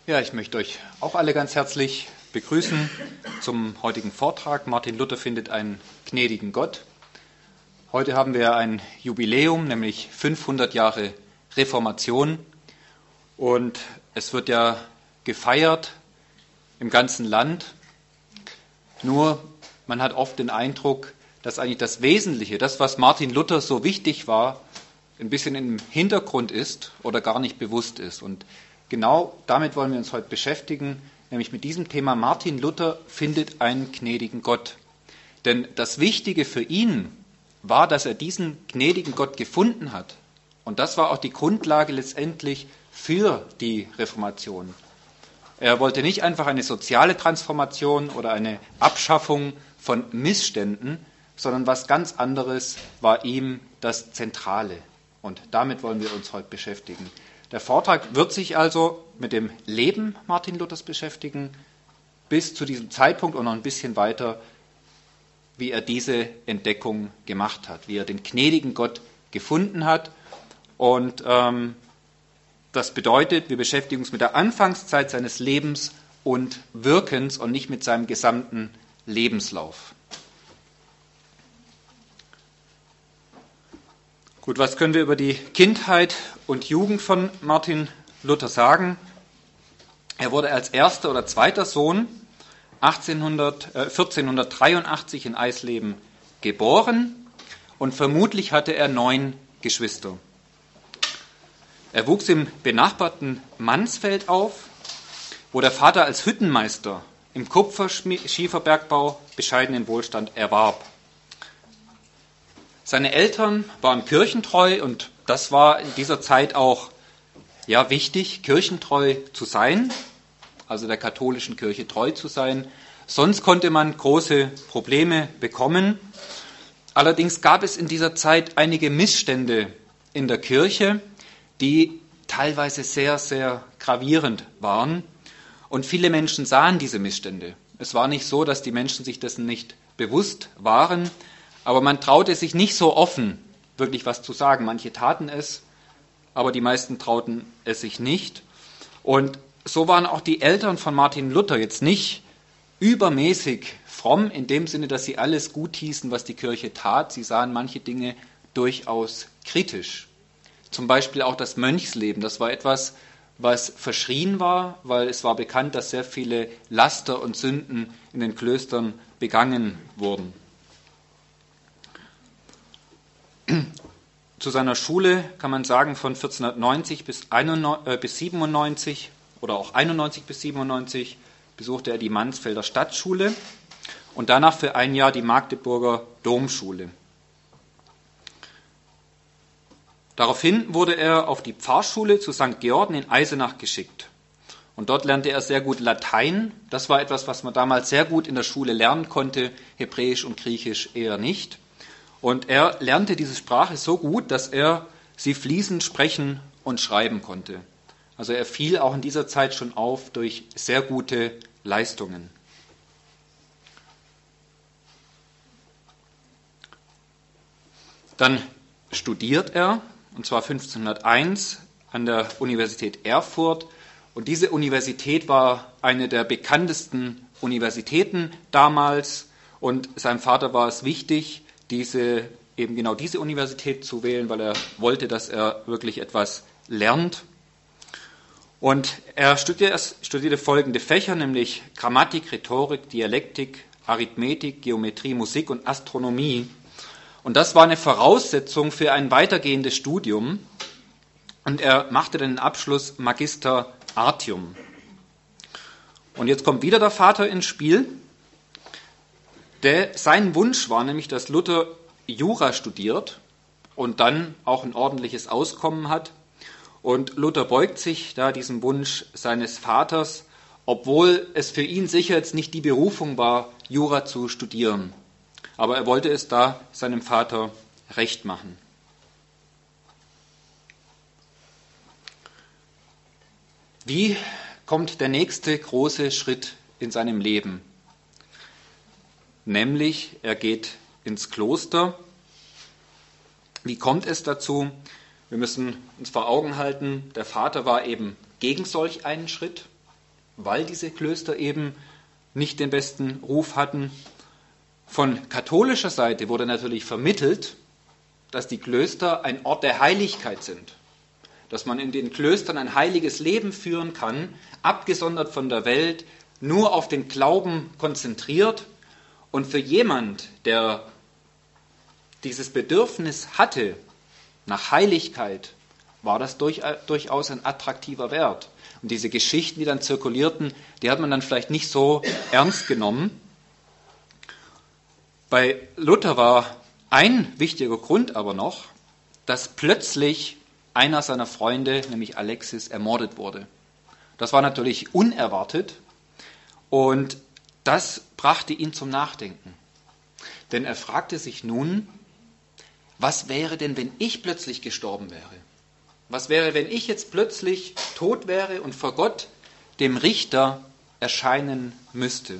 Ja, ich möchte euch auch alle ganz herzlich begrüßen zum heutigen Vortrag. Martin Luther findet einen gnädigen Gott. Heute haben wir ein Jubiläum, nämlich 500 Jahre Reformation. Und es wird ja gefeiert im ganzen Land. Nur, man hat oft den Eindruck, dass eigentlich das Wesentliche, das, was Martin Luther so wichtig war, ein bisschen im Hintergrund ist oder gar nicht bewusst ist. Und genau damit wollen wir uns heute beschäftigen, nämlich mit diesem Thema: Martin Luther findet einen gnädigen Gott. Denn das Wichtige für ihn war, dass er diesen gnädigen Gott gefunden hat. Und das war auch die Grundlage letztendlich für die Reformation. Er wollte nicht einfach eine soziale Transformation oder eine Abschaffung von Missständen, sondern was ganz anderes war ihm das Zentrale. Und damit wollen wir uns heute beschäftigen. Der Vortrag wird sich also mit dem Leben Martin Luthers beschäftigen, bis zu diesem Zeitpunkt und noch ein bisschen weiter, wie er diese Entdeckung gemacht hat, wie er den gnädigen Gott gefunden hat. Und das bedeutet, wir beschäftigen uns mit der Anfangszeit seines Lebens und Wirkens und nicht mit seinem gesamten Lebenslauf. Gut, was können wir über die Kindheit und Jugend von Martin Luther sagen? Er wurde als erster oder zweiter Sohn 1483 in Eisleben geboren und vermutlich hatte er 9 Geschwister. Er wuchs im benachbarten Mansfeld auf, wo der Vater als Hüttenmeister im Kupferschieferbergbau bescheidenen Wohlstand erwarb. Seine Eltern waren kirchentreu und das war in dieser Zeit auch wichtig, kirchentreu zu sein, also der katholischen Kirche treu zu sein. Sonst konnte man große Probleme bekommen. Allerdings gab es in dieser Zeit einige Missstände in der Kirche, die teilweise sehr, sehr gravierend waren. Und viele Menschen sahen diese Missstände. Es war nicht so, dass die Menschen sich dessen nicht bewusst waren, aber man traute sich nicht so offen, wirklich was zu sagen. Manche taten es, aber die meisten trauten es sich nicht. Und so waren auch die Eltern von Martin Luther jetzt nicht übermäßig fromm, in dem Sinne, dass sie alles gut hießen, was die Kirche tat. Sie sahen manche Dinge durchaus kritisch. Zum Beispiel auch das Mönchsleben. Das war etwas, was verschrien war, weil es war bekannt, dass sehr viele Laster und Sünden in den Klöstern begangen wurden. Zu seiner Schule kann man sagen, von 1490 bis 97 oder auch 91 bis 97 besuchte er die Mansfelder Stadtschule und danach für ein Jahr die Magdeburger Domschule. Daraufhin wurde er auf die Pfarrschule zu St. Georgen in Eisenach geschickt. Und dort lernte er sehr gut Latein. Das war etwas, was man damals sehr gut in der Schule lernen konnte, Hebräisch und Griechisch eher nicht. Und er lernte diese Sprache so gut, dass er sie fließend sprechen und schreiben konnte. Also er fiel auch in dieser Zeit schon auf durch sehr gute Leistungen. Dann studiert er, und zwar 1501 an der Universität Erfurt. Und diese Universität war eine der bekanntesten Universitäten damals. Und seinem Vater war es wichtig, diese Universität zu wählen, weil er wollte, dass er wirklich etwas lernt. Und er studierte folgende Fächer, nämlich Grammatik, Rhetorik, Dialektik, Arithmetik, Geometrie, Musik und Astronomie. Und das war eine Voraussetzung für ein weitergehendes Studium. Und er machte dann den Abschluss Magister Artium. Und jetzt kommt wieder der Vater ins Spiel. Sein Wunsch war nämlich, dass Luther Jura studiert und dann auch ein ordentliches Auskommen hat. Und Luther beugt sich da diesem Wunsch seines Vaters, obwohl es für ihn sicher jetzt nicht die Berufung war, Jura zu studieren. Aber er wollte es da seinem Vater recht machen. Wie kommt der nächste große Schritt in seinem Leben? Nämlich, er geht ins Kloster. Wie kommt es dazu? Wir müssen uns vor Augen halten, der Vater war eben gegen solch einen Schritt. weil diese Klöster eben nicht den besten Ruf hatten. Von katholischer Seite wurde natürlich vermittelt, dass die Klöster ein Ort der Heiligkeit sind, dass man in den Klöstern ein heiliges Leben führen kann, abgesondert von der Welt, nur auf den Glauben konzentriert. Und für jemand, der dieses Bedürfnis hatte nach Heiligkeit, war das durchaus ein attraktiver Wert. Und diese Geschichten, die dann zirkulierten, die hat man dann vielleicht nicht so ernst genommen. Bei Luther war ein wichtiger Grund aber noch, dass plötzlich einer seiner Freunde, nämlich Alexis, ermordet wurde. Das war natürlich unerwartet und das brachte ihn zum Nachdenken. Denn er fragte sich nun, was wäre denn, wenn ich plötzlich gestorben wäre? Was wäre, wenn ich jetzt plötzlich tot wäre und vor Gott, dem Richter, erscheinen müsste?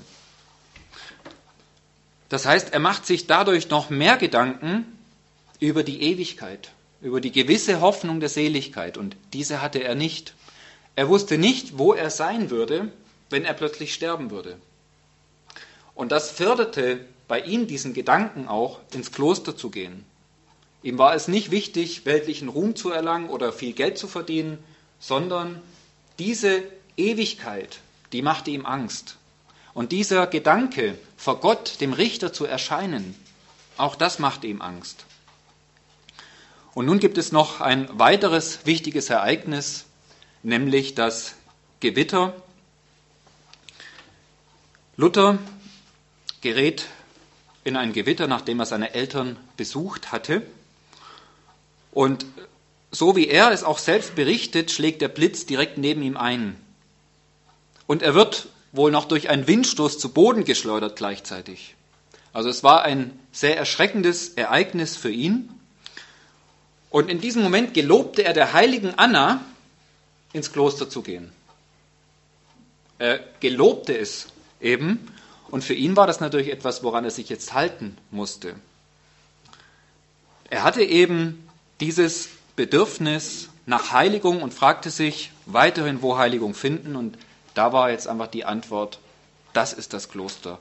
Das heißt, er macht sich dadurch noch mehr Gedanken über die Ewigkeit, über die gewisse Hoffnung der Seligkeit. Und diese hatte er nicht. Er wusste nicht, wo er sein würde, wenn er plötzlich sterben würde. Und das förderte bei ihm diesen Gedanken auch, ins Kloster zu gehen. Ihm war es nicht wichtig, weltlichen Ruhm zu erlangen oder viel Geld zu verdienen, sondern diese Ewigkeit, die machte ihm Angst. Und dieser Gedanke, vor Gott, dem Richter, zu erscheinen, auch das machte ihm Angst. Und nun gibt es noch ein weiteres wichtiges Ereignis, nämlich das Gewitter. Luther gerät in ein Gewitter, nachdem er seine Eltern besucht hatte. Und so wie er es auch selbst berichtet, schlägt der Blitz direkt neben ihm ein. Und er wird wohl noch durch einen Windstoß zu Boden geschleudert gleichzeitig. Also es war ein sehr erschreckendes Ereignis für ihn. Und in diesem Moment gelobte er der heiligen Anna, ins Kloster zu gehen. Er gelobte es eben. Und für ihn war das natürlich etwas, woran er sich jetzt halten musste. Er hatte eben dieses Bedürfnis nach Heiligung und fragte sich weiterhin, wo Heiligung finden. Und da war jetzt einfach die Antwort, das ist das Kloster.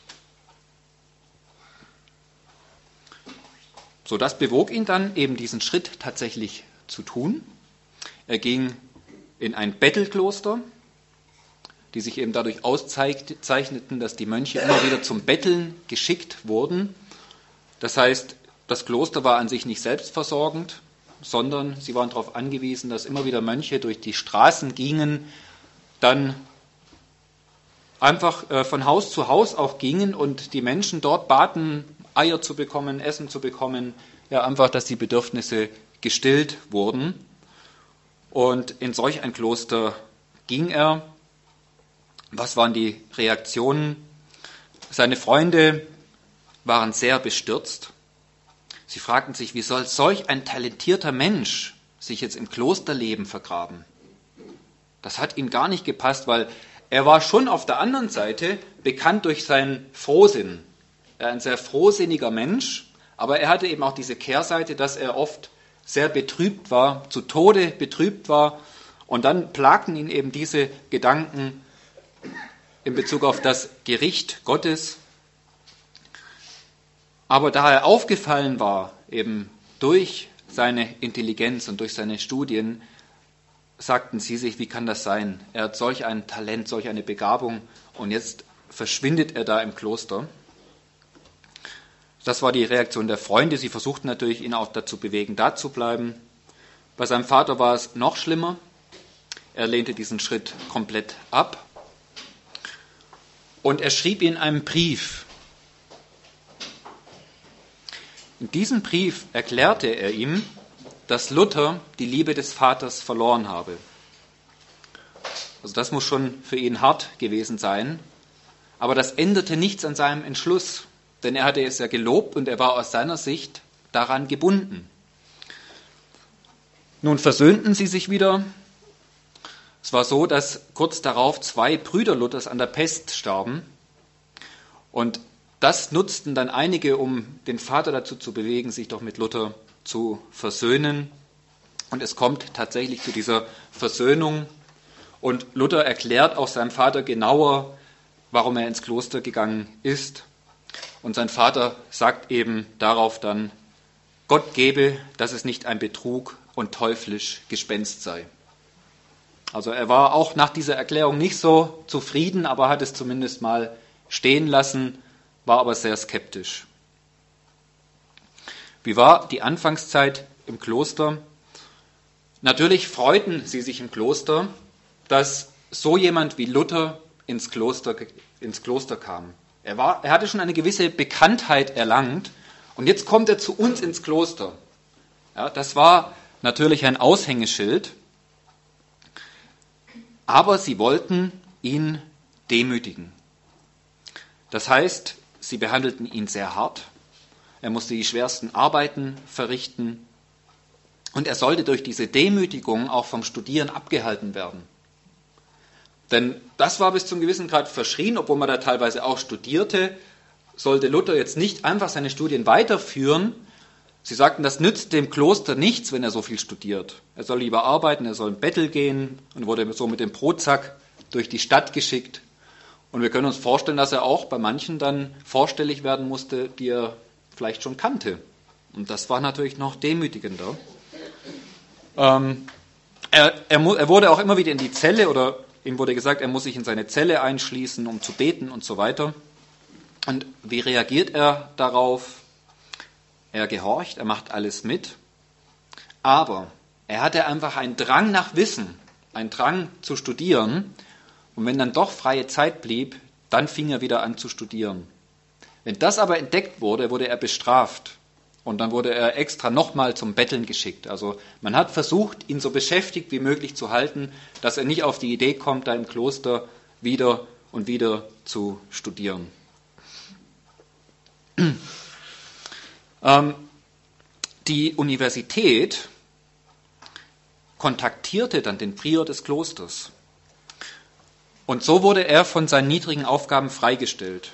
So, das bewog ihn dann, eben diesen Schritt tatsächlich zu tun. Er ging in ein Bettelkloster, die sich eben dadurch auszeichneten, dass die Mönche immer wieder zum Betteln geschickt wurden. Das heißt, das Kloster war an sich nicht selbstversorgend, sondern sie waren darauf angewiesen, dass immer wieder Mönche durch die Straßen gingen, dann einfach von Haus zu Haus auch gingen und die Menschen dort baten, Eier zu bekommen, Essen zu bekommen, ja einfach, dass die Bedürfnisse gestillt wurden. Und in solch ein Kloster ging er. Was waren die Reaktionen? Seine Freunde waren sehr bestürzt. Sie fragten sich, wie soll solch ein talentierter Mensch sich jetzt im Klosterleben vergraben? Das hat ihm gar nicht gepasst, weil er war schon auf der anderen Seite bekannt durch seinen Frohsinn. Er war ein sehr frohsinniger Mensch, aber er hatte eben auch diese Kehrseite, dass er oft sehr betrübt war, zu Tode betrübt war. Und dann plagten ihn eben diese Gedanken in Bezug auf das Gericht Gottes. Aber da er aufgefallen war, eben durch seine Intelligenz und durch seine Studien, sagten sie sich, wie kann das sein? Er hat solch ein Talent, solch eine Begabung und jetzt verschwindet er da im Kloster. Das war die Reaktion der Freunde. Sie versuchten natürlich, ihn auch dazu bewegen, da zu bleiben. Bei seinem Vater war es noch schlimmer. Er lehnte diesen Schritt komplett ab. Und er schrieb in einem Brief. In diesem Brief erklärte er ihm, dass Luther die Liebe des Vaters verloren habe. Also das muss schon für ihn hart gewesen sein. Aber das änderte nichts an seinem Entschluss, denn er hatte es ja gelobt und er war aus seiner Sicht daran gebunden. Nun versöhnten sie sich wieder. Es war so, dass kurz darauf 2 Brüder Luthers an der Pest starben. Und das nutzten dann einige, um den Vater dazu zu bewegen, sich doch mit Luther zu versöhnen. Und es kommt tatsächlich zu dieser Versöhnung. Und Luther erklärt auch seinem Vater genauer, warum er ins Kloster gegangen ist. Und sein Vater sagt eben darauf dann, Gott gebe, dass es nicht ein Betrug und teuflisch Gespenst sei. Also er war auch nach dieser Erklärung nicht so zufrieden, aber hat es zumindest mal stehen lassen, war aber sehr skeptisch. Wie war die Anfangszeit im Kloster? Natürlich freuten sie sich im Kloster, dass so jemand wie Luther ins Kloster kam. Er hatte schon eine gewisse Bekanntheit erlangt und jetzt kommt er zu uns ins Kloster. Ja, das war natürlich ein Aushängeschild, aber sie wollten ihn demütigen. Das heißt, sie behandelten ihn sehr hart. Er musste die schwersten Arbeiten verrichten und er sollte durch diese Demütigung auch vom Studieren abgehalten werden. Denn das war bis zum gewissen Grad verschrien, obwohl man da teilweise auch studierte, sollte Luther jetzt nicht einfach seine Studien weiterführen. Sie sagten, das nützt dem Kloster nichts, wenn er so viel studiert. Er soll lieber arbeiten, er soll in Bettel gehen und wurde so mit dem Brotsack durch die Stadt geschickt. Und wir können uns vorstellen, dass er auch bei manchen dann vorstellig werden musste, die er vielleicht schon kannte. Und das war natürlich noch demütigender. Er wurde auch immer wieder in die Zelle oder ihm wurde gesagt, er muss sich in seine Zelle einschließen, um zu beten und so weiter. Und wie reagiert er darauf? Er gehorcht, er macht alles mit. Aber er hatte einfach einen Drang nach Wissen, einen Drang zu studieren. Und wenn dann doch freie Zeit blieb, dann fing er wieder an zu studieren. Wenn das aber entdeckt wurde, wurde er bestraft. Und dann wurde er extra nochmal zum Betteln geschickt. Also man hat versucht, ihn so beschäftigt wie möglich zu halten, dass er nicht auf die Idee kommt, da im Kloster wieder und wieder zu studieren. Die Universität kontaktierte dann den Prior des Klosters. Und so wurde er von seinen niedrigen Aufgaben freigestellt.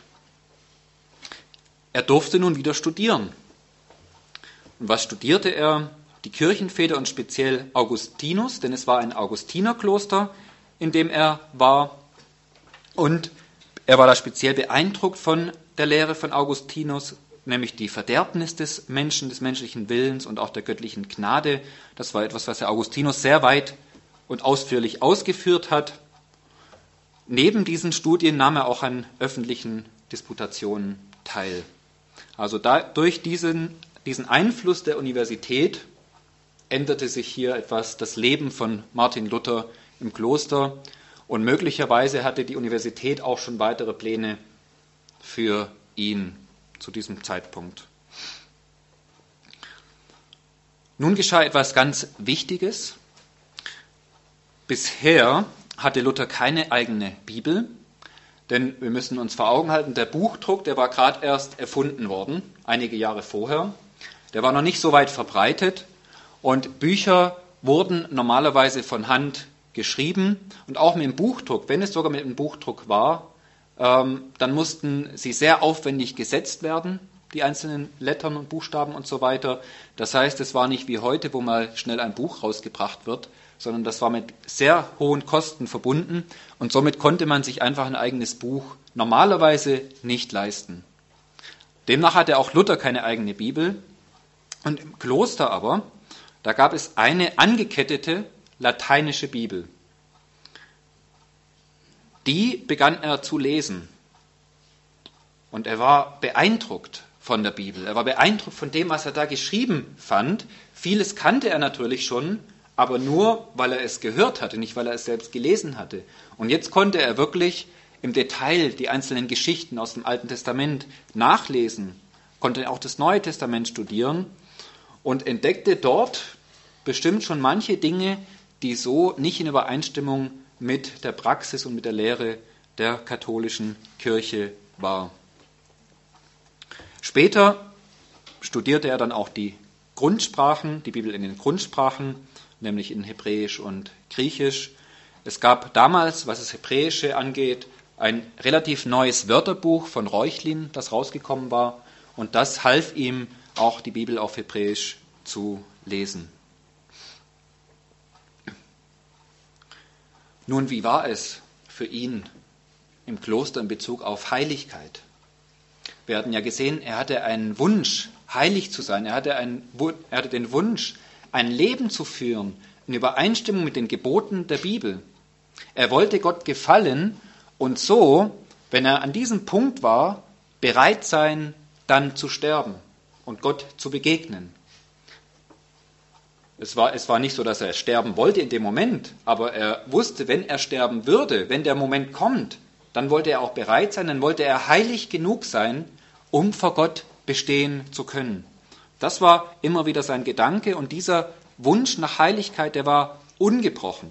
Er durfte nun wieder studieren. Und was studierte er? Die Kirchenväter und speziell Augustinus, denn es war ein Augustinerkloster, in dem er war. Und er war da speziell beeindruckt von der Lehre von Augustinus, nämlich die Verderbnis des Menschen, des menschlichen Willens und auch der göttlichen Gnade. Das war etwas, was der Augustinus sehr weit und ausführlich ausgeführt hat. Neben diesen Studien nahm er auch an öffentlichen Disputationen teil. Also durch diesen Einfluss der Universität änderte sich hier etwas das Leben von Martin Luther im Kloster und möglicherweise hatte die Universität auch schon weitere Pläne für ihn zu diesem Zeitpunkt. Nun geschah etwas ganz Wichtiges. Bisher hatte Luther keine eigene Bibel, denn wir müssen uns vor Augen halten, der Buchdruck, der war gerade erst erfunden worden, einige Jahre vorher. Der war noch nicht so weit verbreitet und Bücher wurden normalerweise von Hand geschrieben und auch mit dem Buchdruck, wenn es sogar mit dem Buchdruck war, dann mussten sie sehr aufwendig gesetzt werden, die einzelnen Lettern und Buchstaben und so weiter. Das heißt, es war nicht wie heute, wo mal schnell ein Buch rausgebracht wird, sondern das war mit sehr hohen Kosten verbunden und somit konnte man sich einfach ein eigenes Buch normalerweise nicht leisten. Demnach hatte auch Luther keine eigene Bibel. Und im Kloster aber, da gab es eine angekettete lateinische Bibel. Die begann er zu lesen. Und er war beeindruckt von der Bibel. Er war beeindruckt von dem, was er da geschrieben fand. Vieles kannte er natürlich schon, aber nur, weil er es gehört hatte, nicht weil er es selbst gelesen hatte. Und jetzt konnte er wirklich im Detail die einzelnen Geschichten aus dem Alten Testament nachlesen, konnte auch das Neue Testament studieren und entdeckte dort bestimmt schon manche Dinge, die so nicht in Übereinstimmung mit der Praxis und mit der Lehre der katholischen Kirche war. Später studierte er dann auch die Grundsprachen, die Bibel in den Grundsprachen, nämlich in Hebräisch und Griechisch. Es gab damals, was das Hebräische angeht, ein relativ neues Wörterbuch von Reuchlin, das rausgekommen war, und das half ihm, auch die Bibel auf Hebräisch zu lesen. Nun, wie war es für ihn im Kloster in Bezug auf Heiligkeit? Wir hatten ja gesehen, er hatte einen Wunsch, heilig zu sein. Er hatte den Wunsch, ein Leben zu führen in Übereinstimmung mit den Geboten der Bibel. Er wollte Gott gefallen und so, wenn er an diesem Punkt war, bereit sein, dann zu sterben und Gott zu begegnen. Es war nicht so, dass er sterben wollte in dem Moment, aber er wusste, wenn er sterben würde, wenn der Moment kommt, dann wollte er auch bereit sein, dann wollte er heilig genug sein, um vor Gott bestehen zu können. Das war immer wieder sein Gedanke und dieser Wunsch nach Heiligkeit, der war ungebrochen.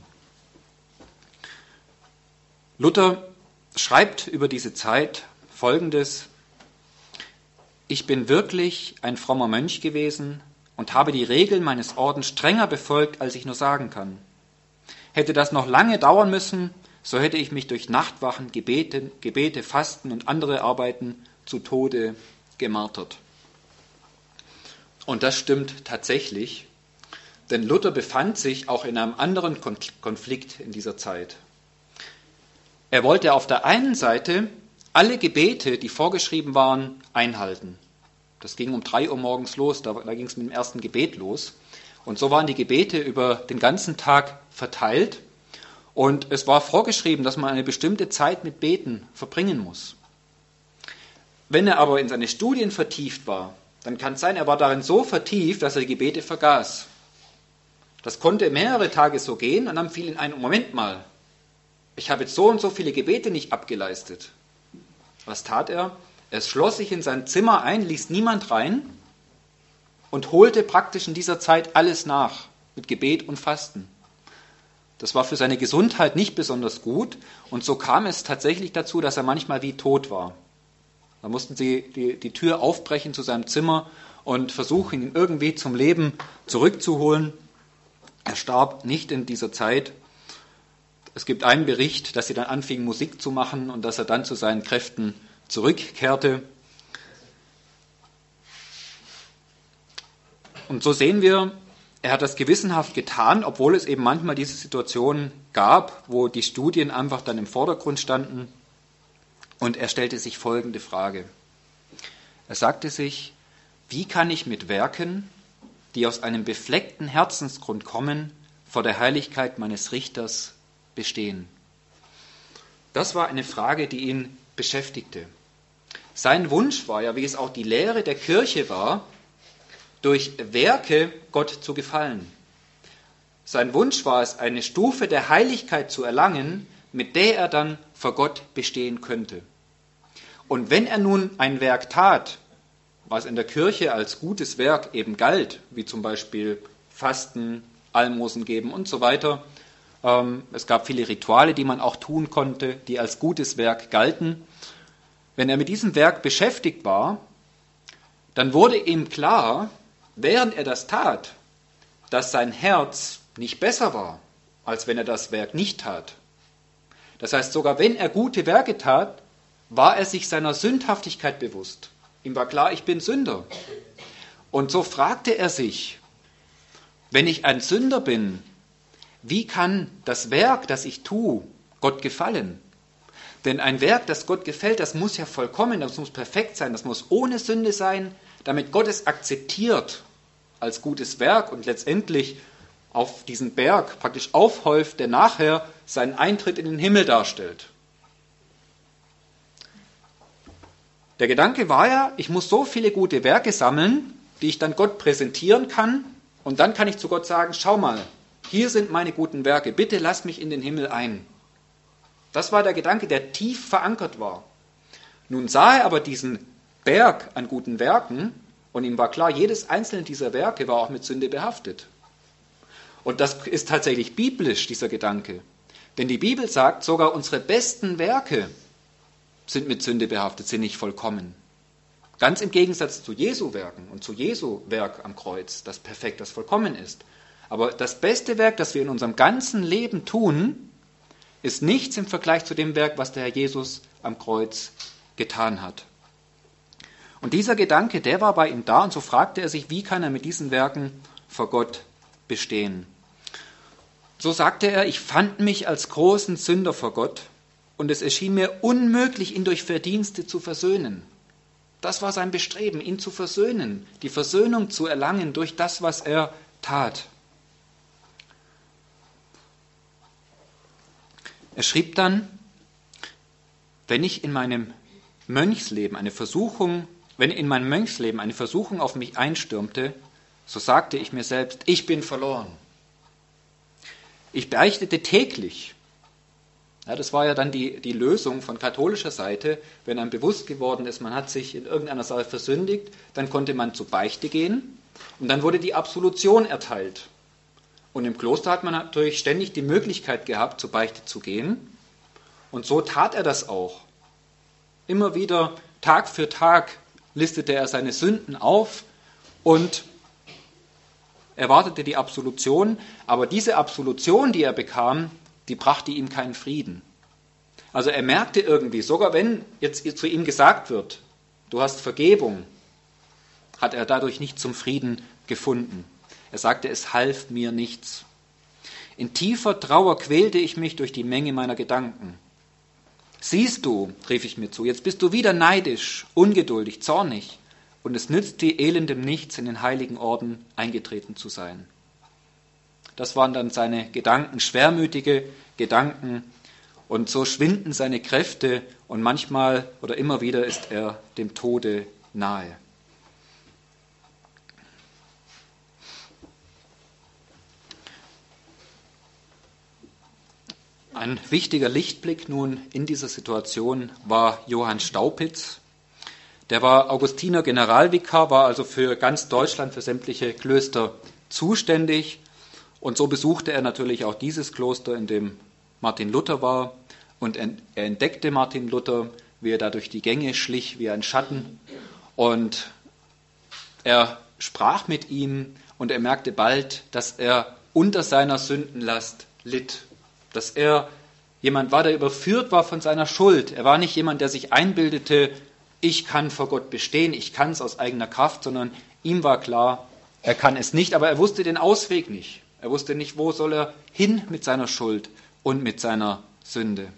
Luther schreibt über diese Zeit Folgendes: Ich bin wirklich ein frommer Mönch gewesen und habe die Regeln meines Ordens strenger befolgt, als ich nur sagen kann. Hätte das noch lange dauern müssen, so hätte ich mich durch Nachtwachen, Gebete, Fasten und andere Arbeiten zu Tode gemartert. Und das stimmt tatsächlich, denn Luther befand sich auch in einem anderen Konflikt in dieser Zeit. Er wollte auf der einen Seite alle Gebete, die vorgeschrieben waren, einhalten. Das ging um 3 Uhr morgens los, da ging es mit dem ersten Gebet los. Und so waren die Gebete über den ganzen Tag verteilt. Und es war vorgeschrieben, dass man eine bestimmte Zeit mit Beten verbringen muss. Wenn er aber in seine Studien vertieft war, dann kann es sein, er war darin so vertieft, dass er die Gebete vergaß. Das konnte mehrere Tage so gehen und dann fiel ihm ein: Moment mal, ich habe jetzt so und so viele Gebete nicht abgeleistet. Was tat er? Er schloss sich in sein Zimmer ein, ließ niemand rein und holte praktisch in dieser Zeit alles nach mit Gebet und Fasten. Das war für seine Gesundheit nicht besonders gut und so kam es tatsächlich dazu, dass er manchmal wie tot war. Da mussten sie die Tür aufbrechen zu seinem Zimmer und versuchen, ihn irgendwie zum Leben zurückzuholen. Er starb nicht in dieser Zeit. Es gibt einen Bericht, dass sie dann anfingen, Musik zu machen und dass er dann zu seinen Kräften zurückkehrte. Und so sehen wir, er hat das gewissenhaft getan, obwohl es eben manchmal diese Situationen gab, wo die Studien einfach dann im Vordergrund standen. Und er stellte sich folgende Frage. Er sagte sich: Wie kann ich mit Werken, die aus einem befleckten Herzensgrund kommen, vor der Heiligkeit meines Richters bestehen? Das war eine Frage, die ihn beschäftigte. Sein Wunsch war ja, wie es auch die Lehre der Kirche war, durch Werke Gott zu gefallen. Sein Wunsch war es, eine Stufe der Heiligkeit zu erlangen, mit der er dann vor Gott bestehen könnte. Und wenn er nun ein Werk tat, was in der Kirche als gutes Werk eben galt, wie zum Beispiel Fasten, Almosen geben und so weiter, es gab viele Rituale, die man auch tun konnte, die als gutes Werk galten. Wenn er mit diesem Werk beschäftigt war, dann wurde ihm klar, während er das tat, dass sein Herz nicht besser war, als wenn er das Werk nicht tat. Das heißt, sogar wenn er gute Werke tat, war er sich seiner Sündhaftigkeit bewusst. Ihm war klar, ich bin Sünder. Und so fragte er sich: Wenn ich ein Sünder bin, wie kann das Werk, das ich tue, Gott gefallen? Denn ein Werk, das Gott gefällt, das muss ja vollkommen, das muss perfekt sein, das muss ohne Sünde sein, damit Gott es akzeptiert als gutes Werk und letztendlich auf diesen Berg praktisch aufhäuft, der nachher seinen Eintritt in den Himmel darstellt. Der Gedanke war ja, ich muss so viele gute Werke sammeln, die ich dann Gott präsentieren kann, und dann kann ich zu Gott sagen: Schau mal, hier sind meine guten Werke, bitte lass mich in den Himmel ein. Das war der Gedanke, der tief verankert war. Nun sah er aber diesen Berg an guten Werken und ihm war klar, jedes einzelne dieser Werke war auch mit Sünde behaftet. Und das ist tatsächlich biblisch, dieser Gedanke. Denn die Bibel sagt, sogar unsere besten Werke sind mit Sünde behaftet, sind nicht vollkommen. Ganz im Gegensatz zu Jesu Werken und zu Jesu Werk am Kreuz, das perfekt, das vollkommen ist. Aber das beste Werk, das wir in unserem ganzen Leben tun, ist nichts im Vergleich zu dem Werk, was der Herr Jesus am Kreuz getan hat. Und dieser Gedanke, der war bei ihm da, und so fragte er sich, wie kann er mit diesen Werken vor Gott bestehen? So sagte er, ich fand mich als großen Sünder vor Gott und es erschien mir unmöglich, ihn durch Verdienste zu versöhnen. Das war sein Bestreben, ihn zu versöhnen, die Versöhnung zu erlangen durch das, was er tat. Er schrieb dann, wenn in meinem Mönchsleben eine Versuchung auf mich einstürmte, so sagte ich mir selbst, ich bin verloren. Ich beichtete täglich. Ja, das war ja dann die Lösung von katholischer Seite, wenn einem bewusst geworden ist, man hat sich in irgendeiner Sache versündigt, dann konnte man zur Beichte gehen und dann wurde die Absolution erteilt. Und im Kloster hat man natürlich ständig die Möglichkeit gehabt, zur Beichte zu gehen. Und so tat er das auch. Immer wieder, Tag für Tag, listete er seine Sünden auf und erwartete die Absolution. Aber diese Absolution, die er bekam, die brachte ihm keinen Frieden. Also er merkte irgendwie, sogar wenn jetzt zu ihm gesagt wird, du hast Vergebung, hat er dadurch nicht zum Frieden gefunden. Er sagte, es half mir nichts. In tiefer Trauer quälte ich mich durch die Menge meiner Gedanken. Siehst du, rief ich mir zu, jetzt bist du wieder neidisch, ungeduldig, zornig, und es nützt dir elendem nichts, in den heiligen Orden eingetreten zu sein. Das waren dann seine Gedanken, schwermütige Gedanken, und so schwinden seine Kräfte und manchmal oder immer wieder ist er dem Tode nahe. Ein wichtiger Lichtblick nun in dieser Situation war Johann Staupitz. Der war Augustiner Generalvikar, war also für ganz Deutschland, für sämtliche Klöster zuständig. Und so besuchte er natürlich auch dieses Kloster, in dem Martin Luther war. Und er entdeckte Martin Luther, wie er da durch die Gänge schlich, wie ein Schatten. Und er sprach mit ihm und er merkte bald, dass er unter seiner Sündenlast litt. Dass er jemand war, der überführt war von seiner Schuld. Er war nicht jemand, der sich einbildete, ich kann vor Gott bestehen, ich kann es aus eigener Kraft, sondern ihm war klar, er kann es nicht, aber er wusste den Ausweg nicht. Er wusste nicht, wo soll er hin mit seiner Schuld und mit seiner Sünde.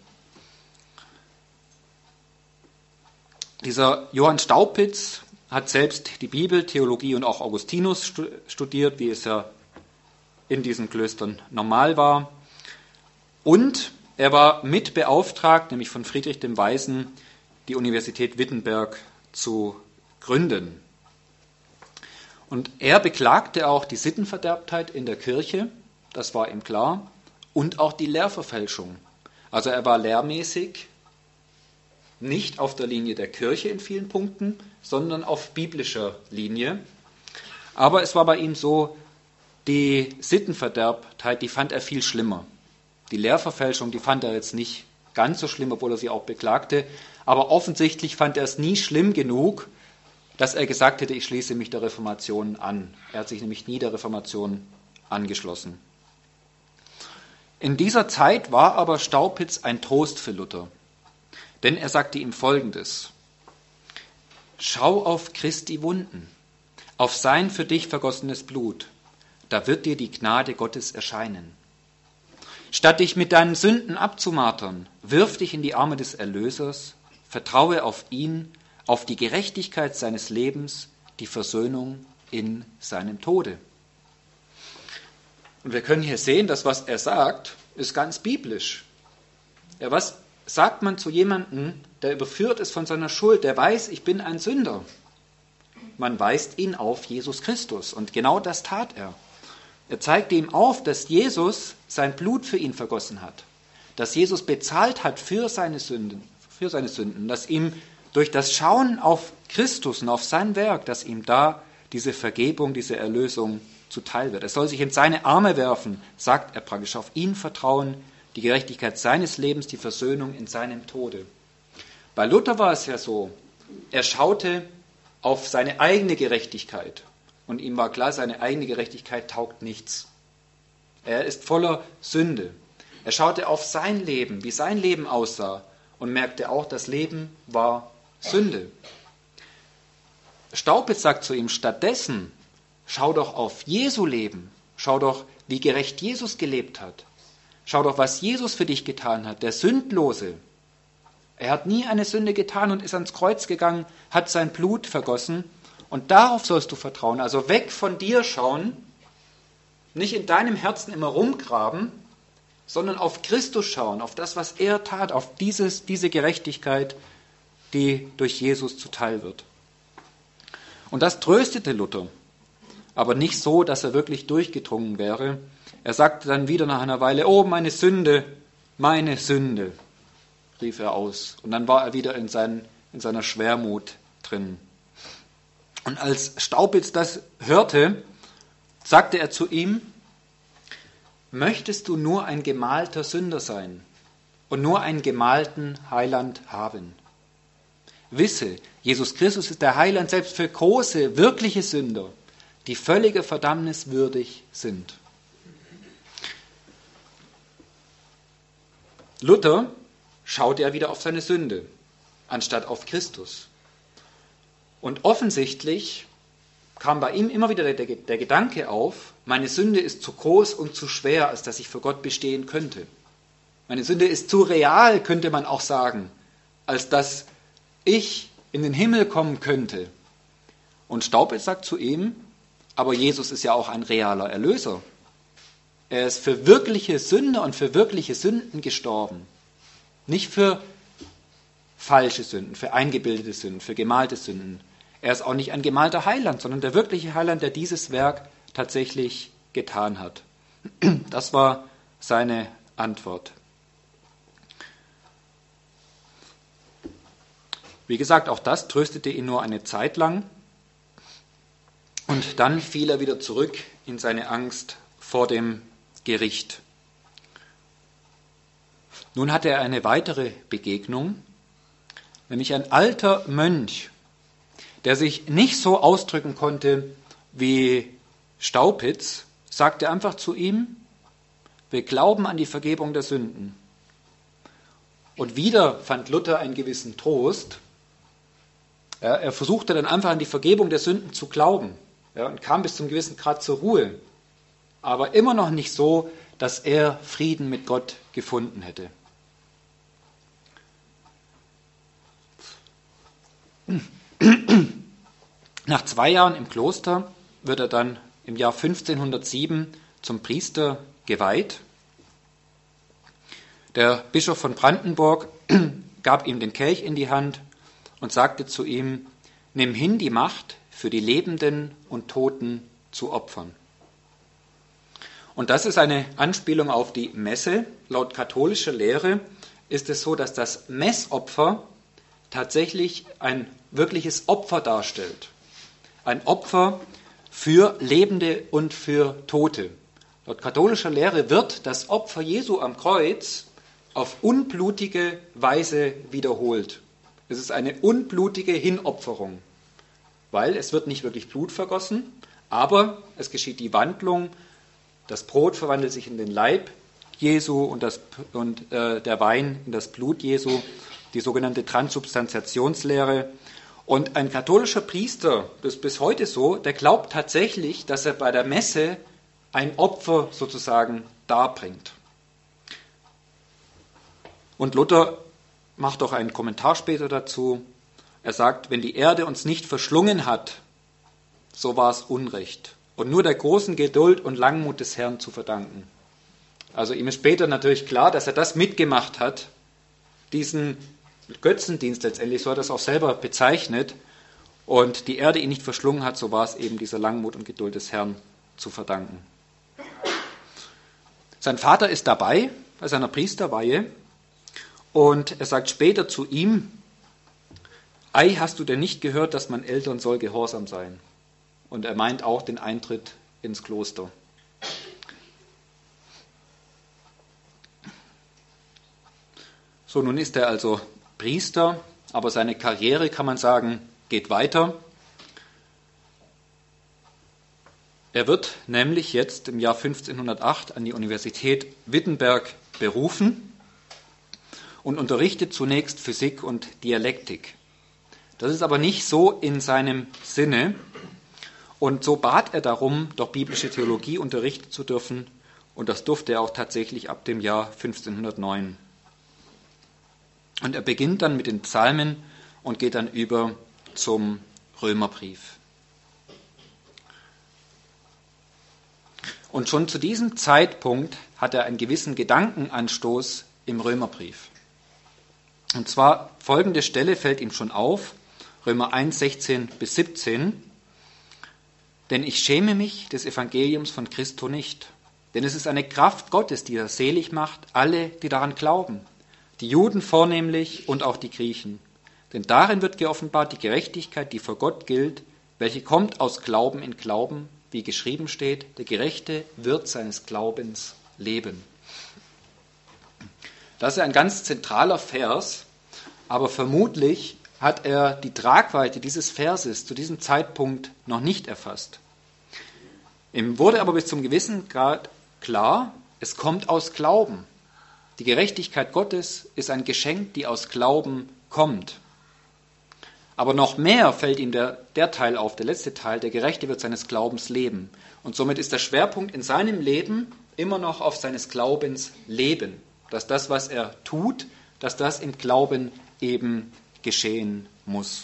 Dieser Johann Staupitz hat selbst die Bibel, Theologie und auch Augustinus studiert, wie es ja in diesen Klöstern normal war. Und er war mitbeauftragt, nämlich von Friedrich dem Weisen, die Universität Wittenberg zu gründen. Und er beklagte auch die Sittenverderbtheit in der Kirche, das war ihm klar, und auch die Lehrverfälschung. Also er war lehrmäßig nicht auf der Linie der Kirche in vielen Punkten, sondern auf biblischer Linie. Aber es war bei ihm so, die Sittenverderbtheit, die fand er viel schlimmer. Die Lehrverfälschung, die fand er jetzt nicht ganz so schlimm, obwohl er sie auch beklagte. Aber offensichtlich fand er es nie schlimm genug, dass er gesagt hätte, ich schließe mich der Reformation an. Er hat sich nämlich nie der Reformation angeschlossen. In dieser Zeit war aber Staupitz ein Trost für Luther. Denn er sagte ihm Folgendes: Schau auf Christi Wunden, auf sein für dich vergossenes Blut. Da wird dir die Gnade Gottes erscheinen. Statt dich mit deinen Sünden abzumartern, wirf dich in die Arme des Erlösers, vertraue auf ihn, auf die Gerechtigkeit seines Lebens, die Versöhnung in seinem Tode. Und wir können hier sehen, dass was er sagt, ist ganz biblisch. Ja, was sagt man zu jemandem, der überführt ist von seiner Schuld, der weiß, ich bin ein Sünder? Man weist ihn auf Jesus Christus und genau das tat er. Er zeigte ihm auf, dass Jesus sein Blut für ihn vergossen hat, dass Jesus bezahlt hat für seine Sünden, dass ihm durch das Schauen auf Christus und auf sein Werk, dass ihm da diese Vergebung, diese Erlösung zuteil wird. Er soll sich in seine Arme werfen, sagt er praktisch, auf ihn vertrauen, die Gerechtigkeit seines Lebens, die Versöhnung in seinem Tode. Bei Luther war es ja so, er schaute auf seine eigene Gerechtigkeit. Und ihm war klar, seine eigene Gerechtigkeit taugt nichts. Er ist voller Sünde. Er schaute auf sein Leben, wie sein Leben aussah und merkte auch, das Leben war Sünde. Staupitz sagt zu ihm, stattdessen schau doch auf Jesu Leben. Schau doch, wie gerecht Jesus gelebt hat. schau doch, was Jesus für dich getan hat, der Sündlose. Er hat nie eine Sünde getan und ist ans Kreuz gegangen, hat sein Blut vergossen und darauf sollst du vertrauen. Also weg von dir schauen, nicht in deinem Herzen immer rumgraben, sondern auf Christus schauen, auf das, was er tat, auf diese Gerechtigkeit, die durch Jesus zuteil wird. Und das tröstete Luther, aber nicht so, dass er wirklich durchgedrungen wäre. Er sagte dann wieder nach einer Weile, oh, meine Sünde, rief er aus. Und dann war er wieder in seiner Schwermut drin. Und als Staupitz das hörte, sagte er zu ihm, möchtest du nur ein gemalter Sünder sein und nur einen gemalten Heiland haben? Wisse, Jesus Christus ist der Heiland selbst für große, wirkliche Sünder, die völliger Verdammnis würdig sind. Luther schaute er wieder auf seine Sünde, anstatt auf Christus. Und offensichtlich kam bei ihm immer wieder der Gedanke auf, meine Sünde ist zu groß und zu schwer, als dass ich für Gott bestehen könnte. Meine Sünde ist zu real, könnte man auch sagen, als dass ich in den Himmel kommen könnte. Und Staupitz sagt zu ihm, aber Jesus ist ja auch ein realer Erlöser. Er ist für wirkliche Sünder und für wirkliche Sünden gestorben. Nicht für falsche Sünden, für eingebildete Sünden, für gemalte Sünden. Er ist auch nicht ein gemalter Heiland, sondern der wirkliche Heiland, der dieses Werk tatsächlich getan hat. Das war seine Antwort. Wie gesagt, auch das tröstete ihn nur eine Zeit lang. Und dann fiel er wieder zurück in seine Angst vor dem Gericht. Nun hatte er eine weitere Begegnung, nämlich ein alter Mönch, der sich nicht so ausdrücken konnte wie Staupitz, sagte einfach zu ihm, wir glauben an die Vergebung der Sünden. Und wieder fand Luther einen gewissen Trost. Er versuchte dann einfach an die Vergebung der Sünden zu glauben und kam bis zum gewissen Grad zur Ruhe, aber immer noch nicht so, dass er Frieden mit Gott gefunden hätte. Nach 2 Jahren im Kloster wird er dann im Jahr 1507 zum Priester geweiht. Der Bischof von Brandenburg gab ihm den Kelch in die Hand und sagte zu ihm, nimm hin die Macht, für die Lebenden und Toten zu opfern. Und das ist eine Anspielung auf die Messe. Laut katholischer Lehre ist es so, dass das Messopfer tatsächlich ein wirkliches Opfer darstellt. Ein Opfer für Lebende und für Tote. Laut katholischer Lehre wird das Opfer Jesu am Kreuz auf unblutige Weise wiederholt. Es ist eine unblutige Hinopferung, weil es wird nicht wirklich Blut vergossen, aber es geschieht die Wandlung, das Brot verwandelt sich in den Leib Jesu und der Wein in das Blut Jesu, die sogenannte Transubstantiationslehre. Und ein katholischer Priester, das ist bis heute so, der glaubt tatsächlich, dass er bei der Messe ein Opfer sozusagen darbringt. Und Luther macht auch einen Kommentar später dazu. Er sagt, wenn die Erde uns nicht verschlungen hat, so war es Unrecht. Und nur der großen Geduld und Langmut des Herrn zu verdanken. Also ihm ist später natürlich klar, dass er das mitgemacht hat, diesen Götzendienst letztendlich, so hat er es auch selber bezeichnet, und die Erde ihn nicht verschlungen hat, so war es eben dieser Langmut und Geduld des Herrn zu verdanken. Sein Vater ist dabei bei seiner Priesterweihe und er sagt später zu ihm, Ei, hast du denn nicht gehört, dass man Eltern soll gehorsam sein? Und er meint auch den Eintritt ins Kloster. So, nun ist er also Priester, aber seine Karriere, kann man sagen, geht weiter. Er wird nämlich jetzt im Jahr 1508 an die Universität Wittenberg berufen und unterrichtet zunächst Physik und Dialektik. Das ist aber nicht so in seinem Sinne und so bat er darum, doch biblische Theologie unterrichten zu dürfen Und das durfte er auch tatsächlich ab dem Jahr 1509. Und er beginnt dann mit den Psalmen und geht dann über zum Römerbrief. Und schon zu diesem Zeitpunkt hat er einen gewissen Gedankenanstoß im Römerbrief. Und zwar folgende Stelle fällt ihm schon auf, Römer 1, 16 bis 17. Denn ich schäme mich des Evangeliums von Christo nicht. Denn es ist eine Kraft Gottes, die er selig macht, alle, die daran glauben. Die Juden vornehmlich und auch die Griechen. Denn darin wird geoffenbart die Gerechtigkeit, die vor Gott gilt, welche kommt aus Glauben in Glauben, wie geschrieben steht, der Gerechte wird seines Glaubens leben. Das ist ein ganz zentraler Vers, aber vermutlich hat er die Tragweite dieses Verses zu diesem Zeitpunkt noch nicht erfasst. Ihm wurde aber bis zum gewissen Grad klar, es kommt aus Glauben. Die Gerechtigkeit Gottes ist ein Geschenk, die aus Glauben kommt. Aber noch mehr fällt ihm der Teil auf, der letzte Teil, der Gerechte wird seines Glaubens leben. Und somit ist der Schwerpunkt in seinem Leben immer noch auf seines Glaubens leben. Dass das, was er tut, dass das im Glauben eben geschehen muss.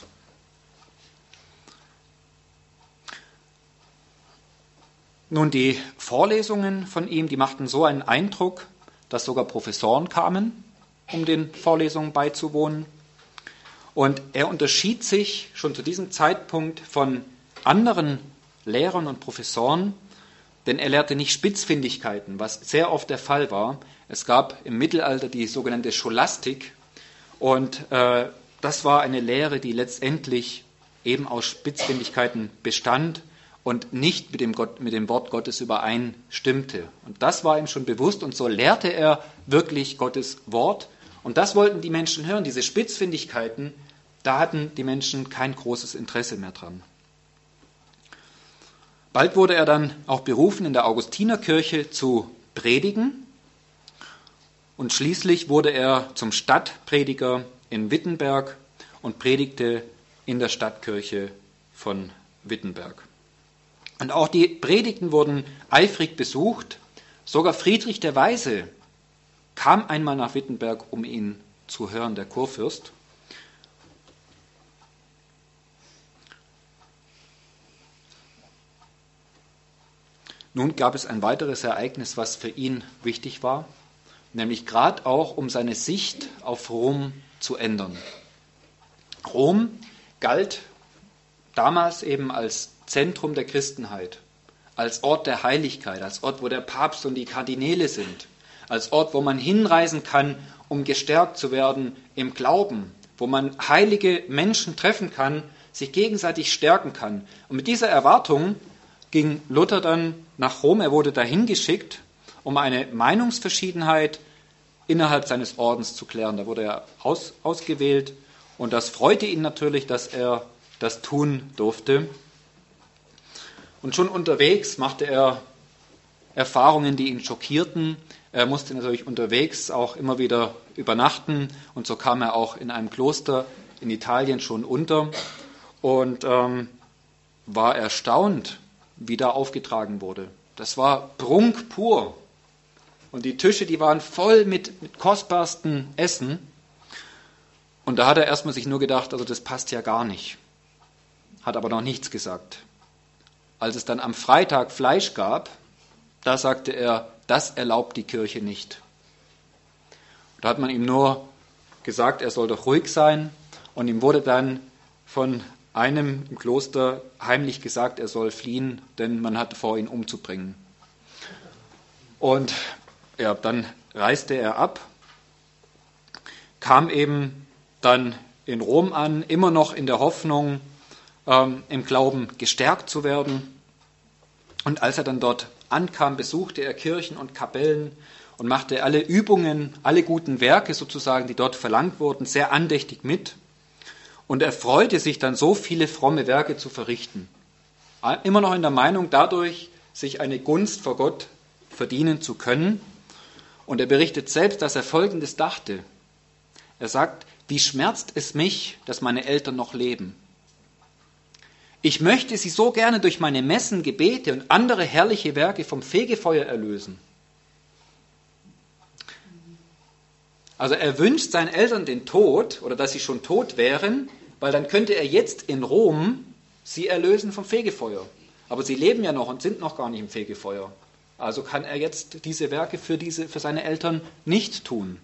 Nun, die Vorlesungen von ihm, die machten so einen Eindruck, dass sogar Professoren kamen, um den Vorlesungen beizuwohnen. Und er unterschied sich schon zu diesem Zeitpunkt von anderen Lehrern und Professoren, denn er lehrte nicht Spitzfindigkeiten, was sehr oft der Fall war. Es gab im Mittelalter die sogenannte Scholastik und das war eine Lehre, die letztendlich eben aus Spitzfindigkeiten bestand und nicht mit dem Wort Gottes übereinstimmte. Und das war ihm schon bewusst und so lehrte er wirklich Gottes Wort. Und das wollten die Menschen hören, diese Spitzfindigkeiten, da hatten die Menschen kein großes Interesse mehr dran. Bald wurde er dann auch berufen, in der Augustinerkirche zu predigen. Und schließlich wurde er zum Stadtprediger in Wittenberg und predigte in der Stadtkirche von Wittenberg. Und auch die Predigten wurden eifrig besucht. Sogar Friedrich der Weise kam einmal nach Wittenberg, um ihn zu hören, der Kurfürst. Nun gab es ein weiteres Ereignis, was für ihn wichtig war, nämlich gerade auch, um seine Sicht auf Rom zu ändern. Rom galt damals eben als Zentrum der Christenheit, als Ort der Heiligkeit, als Ort, wo der Papst und die Kardinäle sind, als Ort, wo man hinreisen kann, um gestärkt zu werden im Glauben, wo man heilige Menschen treffen kann, sich gegenseitig stärken kann. Und mit dieser Erwartung ging Luther dann nach Rom. Er wurde dahin geschickt, um eine Meinungsverschiedenheit innerhalb seines Ordens zu klären. Da wurde er ausgewählt und das freute ihn natürlich, dass er das tun durfte. Und schon unterwegs machte er Erfahrungen, die ihn schockierten. Er musste natürlich unterwegs auch immer wieder übernachten und so kam er auch in einem Kloster in Italien schon unter und war erstaunt, wie da aufgetragen wurde. Das war Prunk pur. Und die Tische, die waren voll mit kostbarsten Essen. Und da hat er erstmal sich nur gedacht, also das passt ja gar nicht. Hat aber noch nichts gesagt. Als es dann am Freitag Fleisch gab, da sagte er, das erlaubt die Kirche nicht. Da hat man ihm nur gesagt, er soll doch ruhig sein. Und ihm wurde dann von einem im Kloster heimlich gesagt, er soll fliehen, denn man hatte vor, ihn umzubringen. Und ja, dann reiste er ab, kam eben dann in Rom an, immer noch in der Hoffnung, im Glauben gestärkt zu werden. Und als er dann dort ankam, besuchte er Kirchen und Kapellen und machte alle Übungen, alle guten Werke sozusagen, die dort verlangt wurden, sehr andächtig mit. Und er freute sich dann, so viele fromme Werke zu verrichten. Immer noch in der Meinung, dadurch sich eine Gunst vor Gott verdienen zu können. Und er berichtet selbst, dass er Folgendes dachte. Er sagt, wie schmerzt es mich, dass meine Eltern noch leben. Ich möchte sie so gerne durch meine Messen, Gebete und andere herrliche Werke vom Fegefeuer erlösen. Also er wünscht seinen Eltern den Tod oder dass sie schon tot wären, weil dann könnte er jetzt in Rom sie erlösen vom Fegefeuer. Aber sie leben ja noch und sind noch gar nicht im Fegefeuer. Also kann er jetzt diese Werke für seine Eltern nicht tun.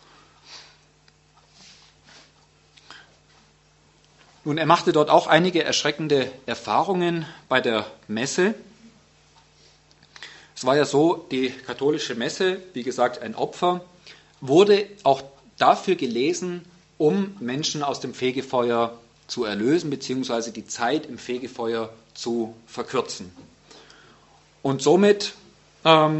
Nun, er machte dort auch einige erschreckende Erfahrungen bei der Messe. Es war ja so, die katholische Messe, wie gesagt, ein Opfer, wurde auch dafür gelesen, um Menschen aus dem Fegefeuer zu erlösen, beziehungsweise die Zeit im Fegefeuer zu verkürzen. Und somit war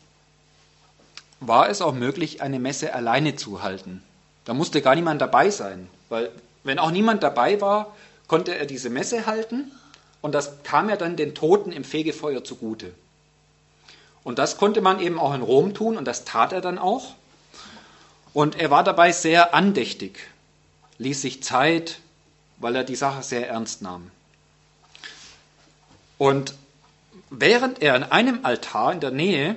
es auch möglich, eine Messe alleine zu halten. Da musste gar niemand dabei sein, weil wenn auch niemand dabei war, konnte er diese Messe halten und das kam ja dann den Toten im Fegefeuer zugute. Und das konnte man eben auch in Rom tun und das tat er dann auch. Und er war dabei sehr andächtig, ließ sich Zeit, weil er die Sache sehr ernst nahm. Und während er an einem Altar in der Nähe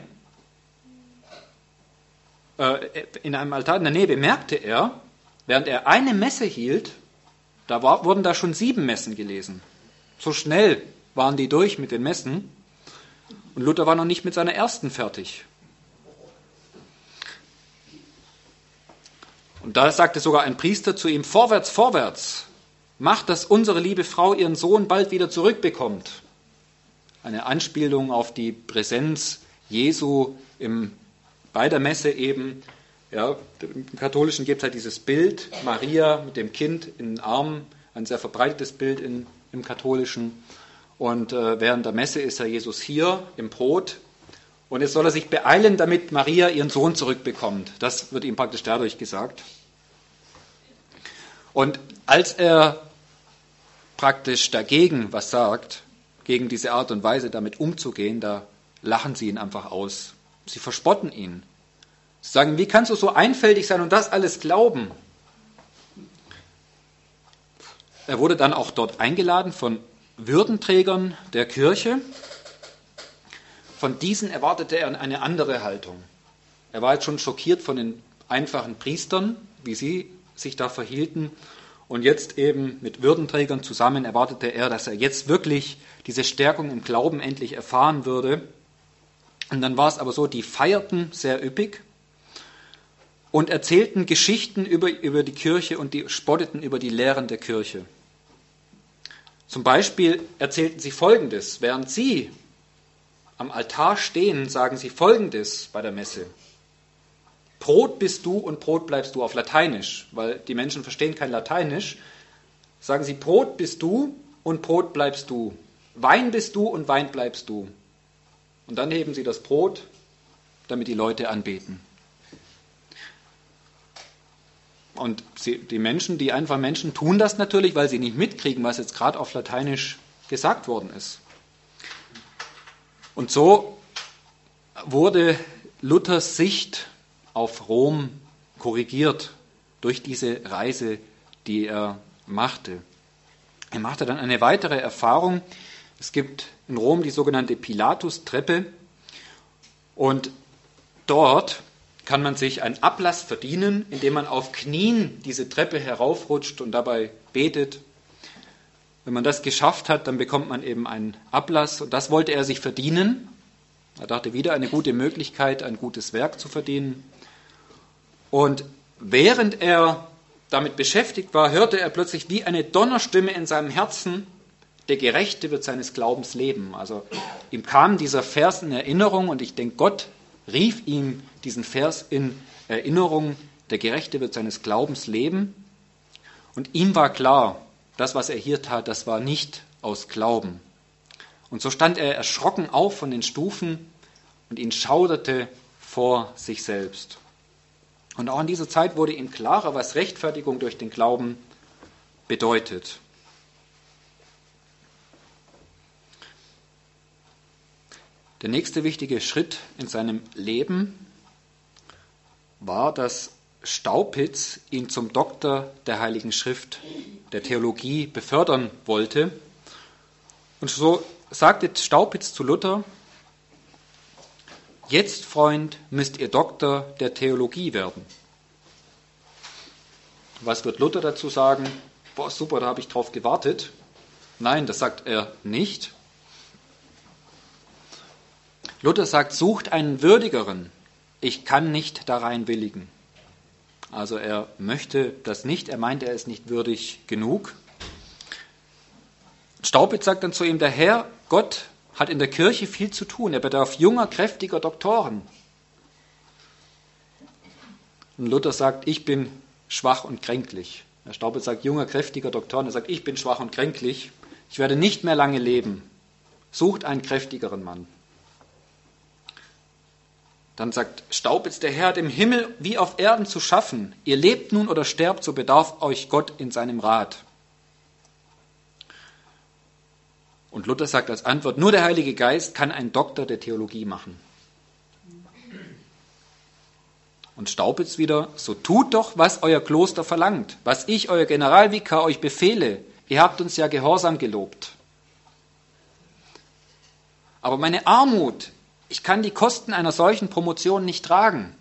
bemerkte er, während er eine Messe hielt, wurden da schon 7 Messen gelesen. So schnell waren die durch mit den Messen. Und Luther war noch nicht mit seiner ersten fertig. Und da sagte sogar ein Priester zu ihm, vorwärts, vorwärts, macht, dass unsere liebe Frau ihren Sohn bald wieder zurückbekommt. Eine Anspielung auf die Präsenz Jesu bei der Messe eben. Ja, im Katholischen gibt es halt dieses Bild, Maria mit dem Kind in den Armen, ein sehr verbreitetes Bild im Katholischen. Und während der Messe ist ja Jesus hier im Brot. Und jetzt soll er sich beeilen, damit Maria ihren Sohn zurückbekommt. Das wird ihm praktisch dadurch gesagt. Und als er praktisch dagegen was sagt, gegen diese Art und Weise damit umzugehen, da lachen sie ihn einfach aus. Sie verspotten ihn. Sie sagen, wie kannst du so einfältig sein und das alles glauben? Er wurde dann auch dort eingeladen von Würdenträgern der Kirche. Von diesen erwartete er eine andere Haltung. Er war jetzt schon schockiert von den einfachen Priestern, wie sie sich da verhielten. Und jetzt eben mit Würdenträgern zusammen erwartete er, dass er jetzt wirklich diese Stärkung im Glauben endlich erfahren würde. Und dann war es aber so, die feierten sehr üppig und erzählten Geschichten über die Kirche und die spotteten über die Lehren der Kirche. Zum Beispiel erzählten sie Folgendes, während sie am Altar stehen, sagen sie Folgendes bei der Messe. Brot bist du und Brot bleibst du, auf Lateinisch, weil die Menschen verstehen kein Lateinisch. Sagen sie, Brot bist du und Brot bleibst du. Wein bist du und Wein bleibst du. Und dann heben sie das Brot, damit die Leute anbeten. Und die einfachen Menschen tun das natürlich, weil sie nicht mitkriegen, was jetzt gerade auf Lateinisch gesagt worden ist. Und so wurde Luthers Sicht auf Rom korrigiert durch diese Reise, die er machte. Er machte dann eine weitere Erfahrung. Es gibt in Rom die sogenannte Pilatus-Treppe und dort kann man sich einen Ablass verdienen, indem man auf Knien diese Treppe heraufrutscht und dabei betet. Wenn man das geschafft hat, dann bekommt man eben einen Ablass und das wollte er sich verdienen. Er dachte wieder eine gute Möglichkeit, ein gutes Werk zu verdienen. Und während er damit beschäftigt war, hörte er plötzlich wie eine Donnerstimme in seinem Herzen, der Gerechte wird seines Glaubens leben. Also ihm kam dieser Vers in Erinnerung und ich denke, Gott rief ihm diesen Vers in Erinnerung, der Gerechte wird seines Glaubens leben. Und ihm war klar, das, was er hier tat, das war nicht aus Glauben. Und so stand er erschrocken auf von den Stufen und ihn schauderte vor sich selbst. Und auch in dieser Zeit wurde ihm klarer, was Rechtfertigung durch den Glauben bedeutet. Der nächste wichtige Schritt in seinem Leben war, dass Staupitz ihn zum Doktor der Heiligen Schrift, der Theologie, befördern wollte. Und so sagte Staupitz zu Luther, jetzt, Freund, müsst ihr Doktor der Theologie werden. Was wird Luther dazu sagen? Boah, super, da habe ich drauf gewartet. Nein, das sagt er nicht. Luther sagt, sucht einen würdigeren. Ich kann nicht darein willigen. Also er möchte das nicht, er meint, er ist nicht würdig genug. Staupitz sagt dann zu ihm, der Herr, Gott, hat in der Kirche viel zu tun. Er bedarf junger, kräftiger Doktoren. Und Luther sagt, ich bin schwach und kränklich. Herr Staupitz sagt, junger, kräftiger Doktoren. Er sagt, ich bin schwach und kränklich. Ich werde nicht mehr lange leben. Sucht einen kräftigeren Mann. Dann sagt Staupitz, der Herr hat im Himmel wie auf Erden zu schaffen. Ihr lebt nun oder sterbt, so bedarf euch Gott in seinem Rat. Und Luther sagt als Antwort, nur der Heilige Geist kann einen Doktor der Theologie machen. Und Staupitz wieder, so tut doch, was euer Kloster verlangt, was ich, euer Generalvikar, euch befehle. Ihr habt uns ja Gehorsam gelobt. Aber meine Armut, ich kann die Kosten einer solchen Promotion nicht tragen.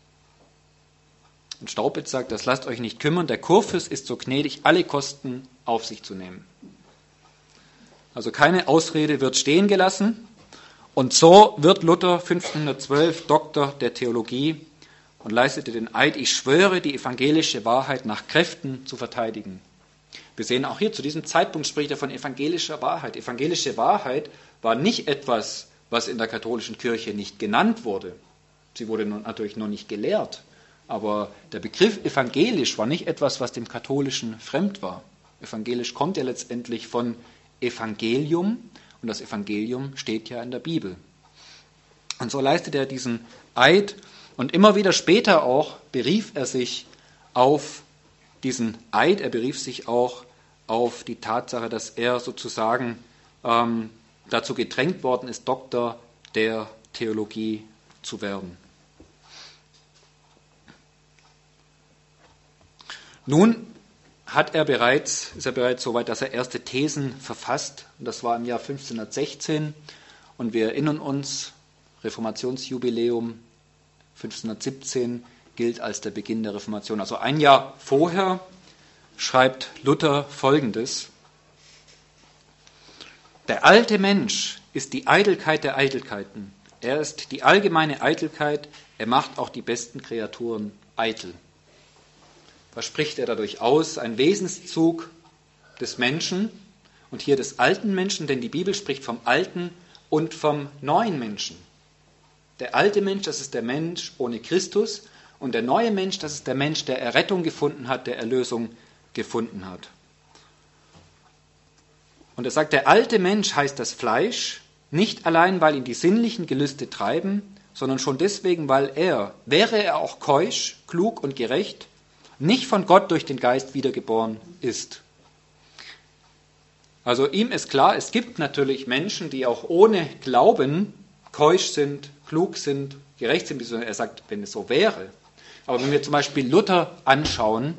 Und Staupitz sagt, das lasst euch nicht kümmern, der Kurfürst ist so gnädig, alle Kosten auf sich zu nehmen. Also keine Ausrede wird stehen gelassen. Und so wird Luther 1512 Doktor der Theologie und leistete den Eid, ich schwöre, die evangelische Wahrheit nach Kräften zu verteidigen. Wir sehen auch hier, zu diesem Zeitpunkt spricht er von evangelischer Wahrheit. Evangelische Wahrheit war nicht etwas, was in der katholischen Kirche nicht genannt wurde. Sie wurde natürlich noch nicht gelehrt, aber der Begriff evangelisch war nicht etwas, was dem Katholischen fremd war. Evangelisch kommt ja letztendlich von Evangelium und das Evangelium steht ja in der Bibel. Und so leistet er diesen Eid und immer wieder später auch berief er sich auf diesen Eid, er berief sich auch auf die Tatsache, dass er sozusagen dazu gedrängt worden ist, Doktor der Theologie zu werden. Nun ist er bereits so weit, dass er erste Thesen verfasst. Und das war im Jahr 1516. Und wir erinnern uns, Reformationsjubiläum 1517 gilt als der Beginn der Reformation. Also ein Jahr vorher schreibt Luther Folgendes. Der alte Mensch ist die Eitelkeit der Eitelkeiten. Er ist die allgemeine Eitelkeit. Er macht auch die besten Kreaturen eitel. Was spricht er dadurch aus? Ein Wesenszug des Menschen und hier des alten Menschen, denn die Bibel spricht vom alten und vom neuen Menschen. Der alte Mensch, das ist der Mensch ohne Christus und der neue Mensch, das ist der Mensch, der Errettung gefunden hat, der Erlösung gefunden hat. Und er sagt, der alte Mensch heißt das Fleisch, nicht allein, weil ihn die sinnlichen Gelüste treiben, sondern schon deswegen, weil er, wäre er auch keusch, klug und gerecht, nicht von Gott durch den Geist wiedergeboren ist. Also ihm ist klar, es gibt natürlich Menschen, die auch ohne Glauben keusch sind, klug sind, gerecht sind. Er sagt, wenn es so wäre. Aber wenn wir zum Beispiel Luther anschauen,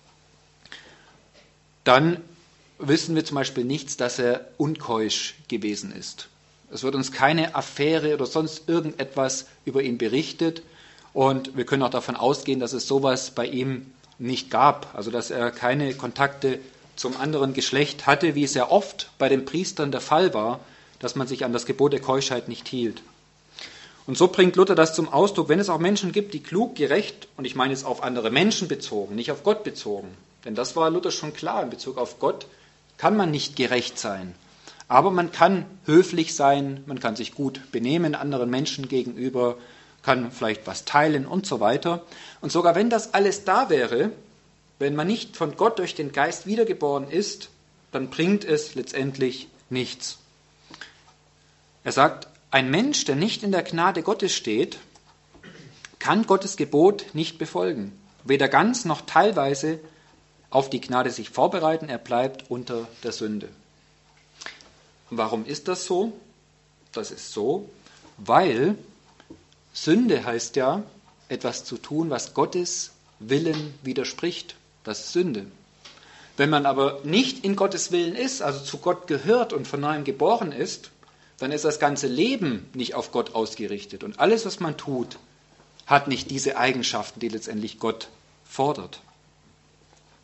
dann wissen wir zum Beispiel nichts, dass er unkeusch gewesen ist. Es wird uns keine Affäre oder sonst irgendetwas über ihn berichtet. Und wir können auch davon ausgehen, dass es sowas bei ihm nicht gab. Also dass er keine Kontakte zum anderen Geschlecht hatte, wie es ja oft bei den Priestern der Fall war, dass man sich an das Gebot der Keuschheit nicht hielt. Und so bringt Luther das zum Ausdruck, wenn es auch Menschen gibt, die klug, gerecht, und ich meine jetzt auf andere Menschen bezogen, nicht auf Gott bezogen, denn das war Luther schon klar, in Bezug auf Gott kann man nicht gerecht sein. Aber man kann höflich sein, man kann sich gut benehmen anderen Menschen gegenüber, kann vielleicht was teilen und so weiter. Und sogar wenn das alles da wäre, wenn man nicht von Gott durch den Geist wiedergeboren ist, dann bringt es letztendlich nichts. Er sagt, ein Mensch, der nicht in der Gnade Gottes steht, kann Gottes Gebot nicht befolgen. Weder ganz noch teilweise auf die Gnade sich vorbereiten, er bleibt unter der Sünde. Warum ist das so? Das ist so, weil Sünde heißt ja, etwas zu tun, was Gottes Willen widerspricht. Das ist Sünde. Wenn man aber nicht in Gottes Willen ist, also zu Gott gehört und von neuem geboren ist, dann ist das ganze Leben nicht auf Gott ausgerichtet. Und alles, was man tut, hat nicht diese Eigenschaften, die letztendlich Gott fordert.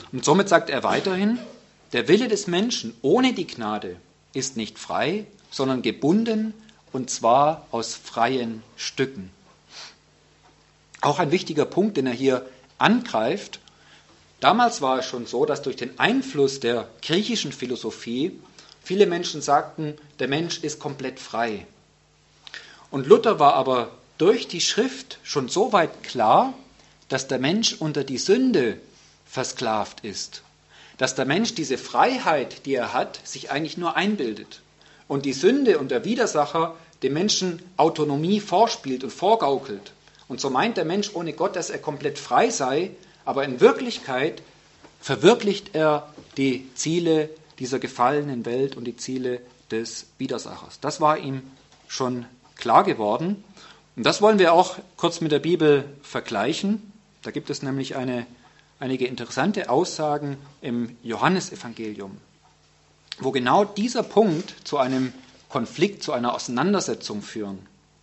Und somit sagt er weiterhin, der Wille des Menschen ohne die Gnade ist nicht frei, sondern gebunden, und zwar aus freien Stücken. Auch ein wichtiger Punkt, den er hier angreift. Damals war es schon so, dass durch den Einfluss der griechischen Philosophie viele Menschen sagten, der Mensch ist komplett frei. Und Luther war aber durch die Schrift schon so weit klar, dass der Mensch unter die Sünde versklavt ist. Dass der Mensch diese Freiheit, die er hat, sich eigentlich nur einbildet. Und die Sünde und der Widersacher dem Menschen Autonomie vorspielt und vorgaukelt. Und so meint der Mensch ohne Gott, dass er komplett frei sei, aber in Wirklichkeit verwirklicht er die Ziele dieser gefallenen Welt und die Ziele des Widersachers. Das war ihm schon klar geworden. Und das wollen wir auch kurz mit der Bibel vergleichen. Da gibt es nämlich einige interessante Aussagen im Johannesevangelium, wo genau dieser Punkt zu einem Konflikt, zu einer Auseinandersetzung führen.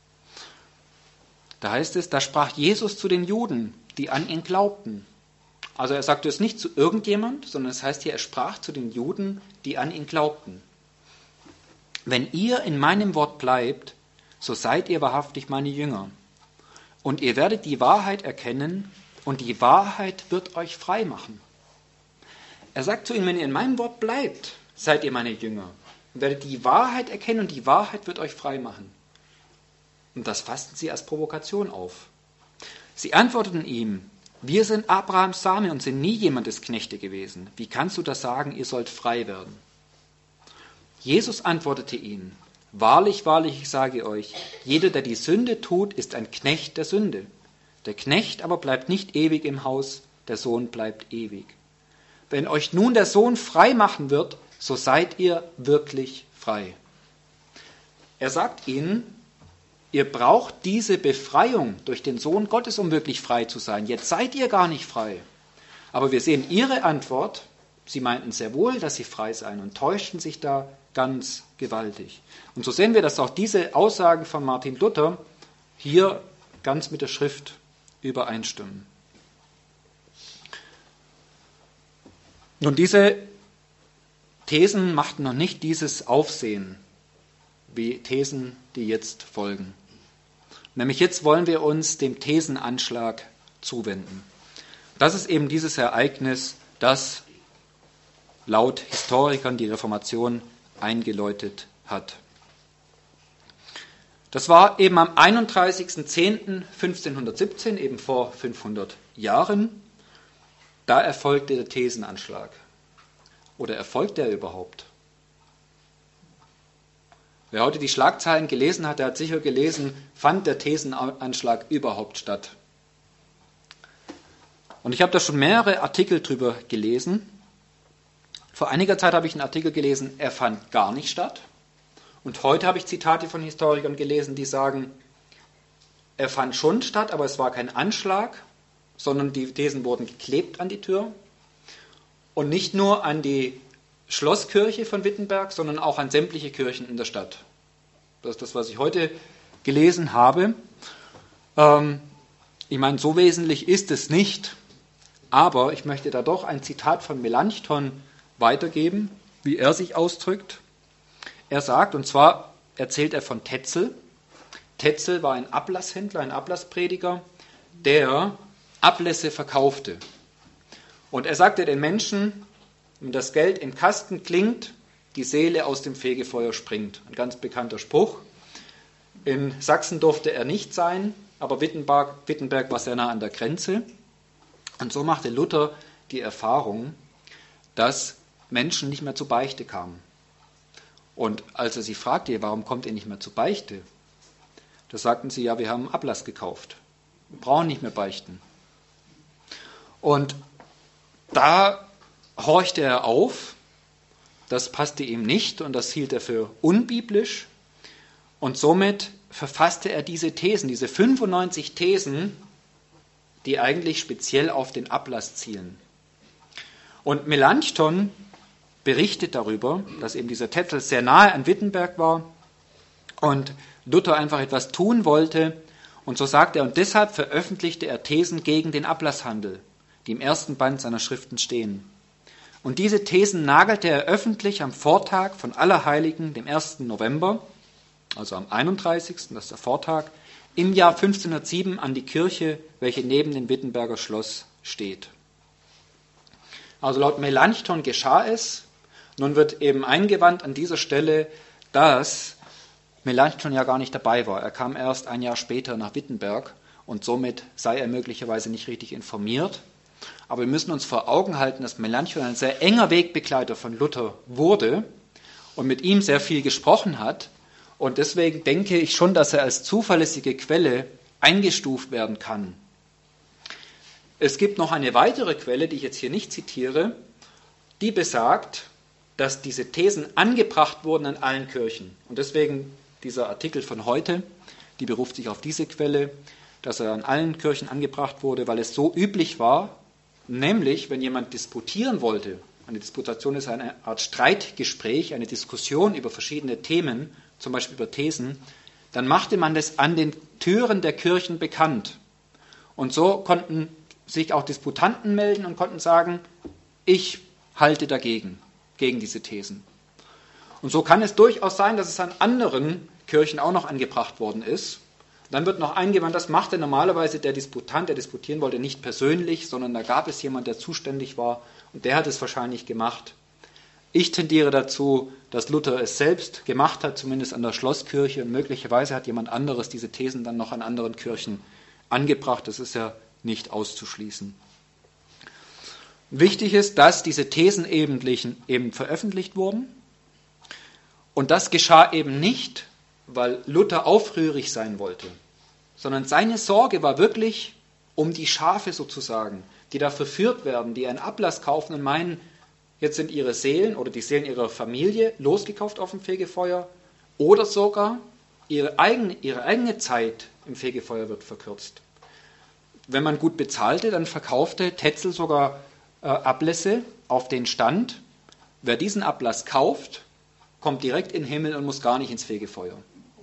Da heißt es, da sprach Jesus zu den Juden, die an ihn glaubten. Also er sagte es nicht zu irgendjemand, sondern es heißt hier, er sprach zu den Juden, die an ihn glaubten. Wenn ihr in meinem Wort bleibt, so seid ihr wahrhaftig meine Jünger. Und ihr werdet die Wahrheit erkennen, und die Wahrheit wird euch frei machen. Er sagt zu ihnen, wenn ihr in meinem Wort bleibt, seid ihr meine Jünger. Ihr werdet die Wahrheit erkennen, und die Wahrheit wird euch frei machen. Und das fassten sie als Provokation auf. Sie antworteten ihm, wir sind Abrahams Same und sind nie jemandes Knechte gewesen. Wie kannst du das sagen, ihr sollt frei werden? Jesus antwortete ihnen, wahrlich, wahrlich, ich sage euch, jeder, der die Sünde tut, ist ein Knecht der Sünde. Der Knecht aber bleibt nicht ewig im Haus, der Sohn bleibt ewig. Wenn euch nun der Sohn frei machen wird, so seid ihr wirklich frei. Er sagt ihnen, ihr braucht diese Befreiung durch den Sohn Gottes, um wirklich frei zu sein. Jetzt seid ihr gar nicht frei. Aber wir sehen ihre Antwort. Sie meinten sehr wohl, dass sie frei seien und täuschten sich da ganz gewaltig. Und so sehen wir, dass auch diese Aussagen von Martin Luther hier ganz mit der Schrift übereinstimmen. Nun, diese Thesen machten noch nicht dieses Aufsehen wie Thesen, die jetzt folgen. Nämlich jetzt wollen wir uns dem Thesenanschlag zuwenden. Das ist eben dieses Ereignis, das laut Historikern die Reformation eingeläutet hat. Das war eben am 31.10.1517, eben vor 500 Jahren. Da erfolgte der Thesenanschlag. Oder erfolgt der überhaupt? Wer heute die Schlagzeilen gelesen hat, der hat sicher gelesen, fand der Thesenanschlag überhaupt statt? Und ich habe da schon mehrere Artikel drüber gelesen. Vor einiger Zeit habe ich einen Artikel gelesen, er fand gar nicht statt. Und heute habe ich Zitate von Historikern gelesen, die sagen, er fand schon statt, aber es war kein Anschlag, sondern die Thesen wurden geklebt an die Tür. Und nicht nur an die Schlosskirche von Wittenberg, sondern auch an sämtliche Kirchen in der Stadt. Das ist das, was ich heute gelesen habe. Ich meine, so wesentlich ist es nicht, aber ich möchte da doch ein Zitat von Melanchthon weitergeben, wie er sich ausdrückt. Er sagt, und zwar erzählt er von Tetzel. Tetzel war ein Ablasshändler, ein Ablassprediger, der Ablässe verkaufte. Und er sagte den Menschen, wenn das Geld im Kasten klingt, die Seele aus dem Fegefeuer springt. Ein ganz bekannter Spruch. In Sachsen durfte er nicht sein, aber Wittenberg war sehr nah an der Grenze. Und so machte Luther die Erfahrung, dass Menschen nicht mehr zur Beichte kamen. Und als er sie fragte, warum kommt ihr nicht mehr zur Beichte? Da sagten sie, ja, wir haben Ablass gekauft. Wir brauchen nicht mehr beichten. Und da horchte er auf, das passte ihm nicht und das hielt er für unbiblisch. Und somit verfasste er diese Thesen, diese 95 Thesen, die eigentlich speziell auf den Ablass zielen. Und Melanchthon berichtet darüber, dass eben dieser Tetzel sehr nahe an Wittenberg war und Luther einfach etwas tun wollte. Und so sagt er, und deshalb veröffentlichte er Thesen gegen den Ablasshandel, die im ersten Band seiner Schriften stehen. Und diese Thesen nagelte er öffentlich am Vortag von Allerheiligen, dem 1. November, also am 31., das ist der Vortag, im Jahr 1507 an die Kirche, welche neben dem Wittenberger Schloss steht. Also laut Melanchthon geschah es. Nun wird eben eingewandt an dieser Stelle, dass Melanchthon ja gar nicht dabei war. Er kam erst ein Jahr später nach Wittenberg und somit sei er möglicherweise nicht richtig informiert. Aber wir müssen uns vor Augen halten, dass Melanchthon ein sehr enger Wegbegleiter von Luther wurde und mit ihm sehr viel gesprochen hat. Und deswegen denke ich schon, dass er als zuverlässige Quelle eingestuft werden kann. Es gibt noch eine weitere Quelle, die ich jetzt hier nicht zitiere, die besagt, dass diese Thesen angebracht wurden an allen Kirchen. Und deswegen dieser Artikel von heute, die beruft sich auf diese Quelle, dass er an allen Kirchen angebracht wurde, weil es so üblich war, nämlich wenn jemand disputieren wollte, eine Disputation ist eine Art Streitgespräch, eine Diskussion über verschiedene Themen, zum Beispiel über Thesen, dann machte man das an den Türen der Kirchen bekannt. Und so konnten sich auch Disputanten melden und konnten sagen, ich halte dagegen, gegen diese Thesen. Und so kann es durchaus sein, dass es an anderen Kirchen auch noch angebracht worden ist. Dann wird noch eingewandt, das machte normalerweise der Disputant, der disputieren wollte, nicht persönlich, sondern da gab es jemanden, der zuständig war und der hat es wahrscheinlich gemacht. Ich tendiere dazu, dass Luther es selbst gemacht hat, zumindest an der Schlosskirche, und möglicherweise hat jemand anderes diese Thesen dann noch an anderen Kirchen angebracht. Das ist ja nicht auszuschließen. Wichtig ist, dass diese Thesen eben veröffentlicht wurden. Und das geschah eben nicht, weil Luther aufrührig sein wollte, sondern seine Sorge war wirklich um die Schafe sozusagen, die da verführt werden, die einen Ablass kaufen und meinen, jetzt sind ihre Seelen oder die Seelen ihrer Familie losgekauft auf dem Fegefeuer oder sogar ihre eigene Zeit im Fegefeuer wird verkürzt. Wenn man gut bezahlte, dann verkaufte Tetzel sogar Ablässe auf den Stand. Wer diesen Ablass kauft, kommt direkt in den Himmel und muss gar nicht ins Fegefeuer.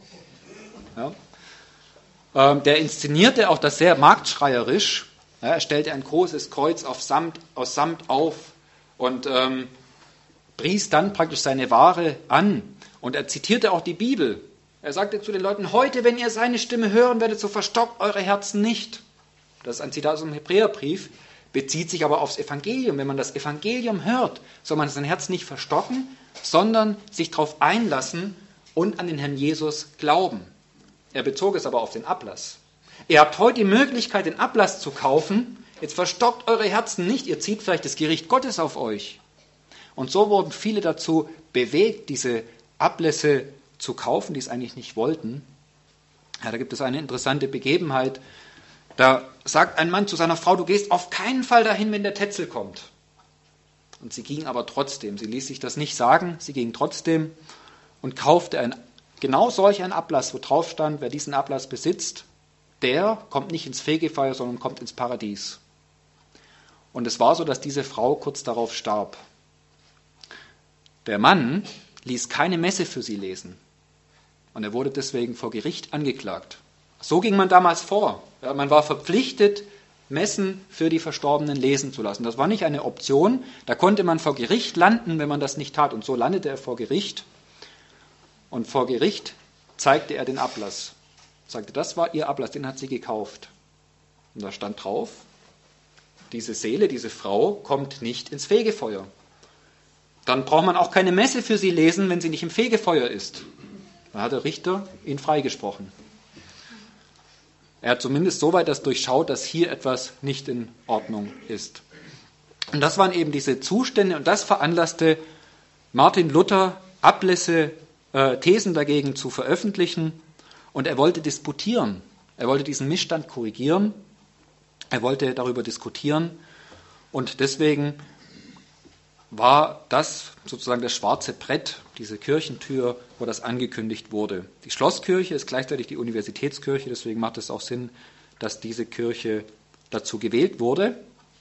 Ja. Der inszenierte auch das sehr marktschreierisch. Ja, er stellte ein großes Kreuz aus Samt auf und pries dann praktisch seine Ware an. Und er zitierte auch die Bibel. Er sagte zu den Leuten, heute, wenn ihr seine Stimme hören werdet, so verstockt eure Herzen nicht. Das ist ein Zitat aus dem Hebräerbrief, bezieht sich aber aufs Evangelium. Wenn man das Evangelium hört, soll man sein Herz nicht verstocken, sondern sich darauf einlassen und an den Herrn Jesus glauben. Er bezog es aber auf den Ablass. Ihr habt heute die Möglichkeit, den Ablass zu kaufen. Jetzt verstockt eure Herzen nicht. Ihr zieht vielleicht das Gericht Gottes auf euch. Und so wurden viele dazu bewegt, diese Ablässe zu kaufen, die es eigentlich nicht wollten. Ja, da gibt es eine interessante Begebenheit. Da sagt ein Mann zu seiner Frau, du gehst auf keinen Fall dahin, wenn der Tetzel kommt. Und sie ging aber trotzdem. Sie ließ sich das nicht sagen. Sie ging trotzdem und kaufte genau solch einen Ablass, wo drauf stand, wer diesen Ablass besitzt, der kommt nicht ins Fegefeuer, sondern kommt ins Paradies. Und es war so, dass diese Frau kurz darauf starb. Der Mann ließ keine Messe für sie lesen. Und er wurde deswegen vor Gericht angeklagt. So ging man damals vor. Ja, man war verpflichtet, Messen für die Verstorbenen lesen zu lassen. Das war nicht eine Option. Da konnte man vor Gericht landen, wenn man das nicht tat. Und so landete er vor Gericht. Und vor Gericht zeigte er den Ablass. Sagte, das war ihr Ablass, den hat sie gekauft. Und da stand drauf, diese Seele, diese Frau kommt nicht ins Fegefeuer. Dann braucht man auch keine Messe für sie lesen, wenn sie nicht im Fegefeuer ist. Dann hat der Richter ihn freigesprochen. Er hat zumindest soweit das durchschaut, dass hier etwas nicht in Ordnung ist. Und das waren eben diese Zustände und das veranlasste Martin Luther, Ablässe, Thesen dagegen zu veröffentlichen. Und er wollte disputieren. Er wollte diesen Missstand korrigieren. Er wollte darüber diskutieren. Und deswegen war das sozusagen das schwarze Brett, diese Kirchentür, wo das angekündigt wurde. Die Schlosskirche ist gleichzeitig die Universitätskirche, deswegen macht es auch Sinn, dass diese Kirche dazu gewählt wurde.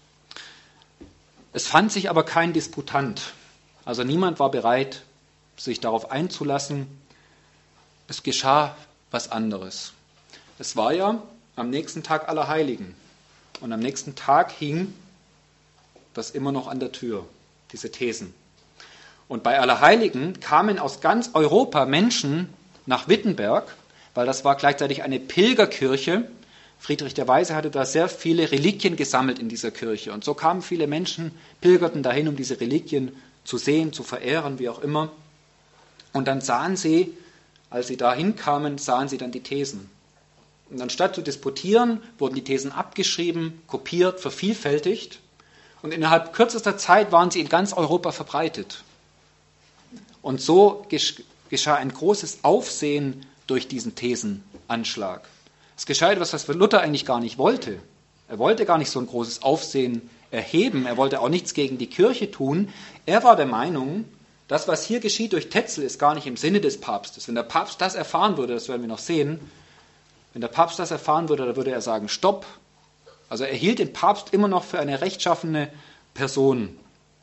Es fand sich aber kein Disputant. Also niemand war bereit, sich darauf einzulassen. Es geschah was anderes. Es war ja am nächsten Tag Allerheiligen. Und am nächsten Tag hing das immer noch an der Tür. diese Thesen. Und bei Allerheiligen kamen aus ganz Europa Menschen nach Wittenberg, weil das war gleichzeitig eine Pilgerkirche. Friedrich der Weise hatte da sehr viele Reliquien gesammelt in dieser Kirche. Und so kamen viele Menschen, pilgerten dahin, um diese Reliquien zu sehen, zu verehren, wie auch immer. Und dann sahen sie, als sie da hinkamen, sahen sie dann die Thesen. Und anstatt zu disputieren, wurden die Thesen abgeschrieben, kopiert, vervielfältigt. Und innerhalb kürzester Zeit waren sie in ganz Europa verbreitet. Und so geschah ein großes Aufsehen durch diesen Thesenanschlag. Es geschah etwas, was Luther eigentlich gar nicht wollte. Er wollte gar nicht so ein großes Aufsehen erheben. Er wollte auch nichts gegen die Kirche tun. Er war der Meinung, das, was hier geschieht durch Tetzel, ist gar nicht im Sinne des Papstes. Wenn der Papst das erfahren würde, das werden wir noch sehen, wenn der Papst das erfahren würde, dann würde er sagen, stopp. Also er hielt den Papst immer noch für eine rechtschaffene Person.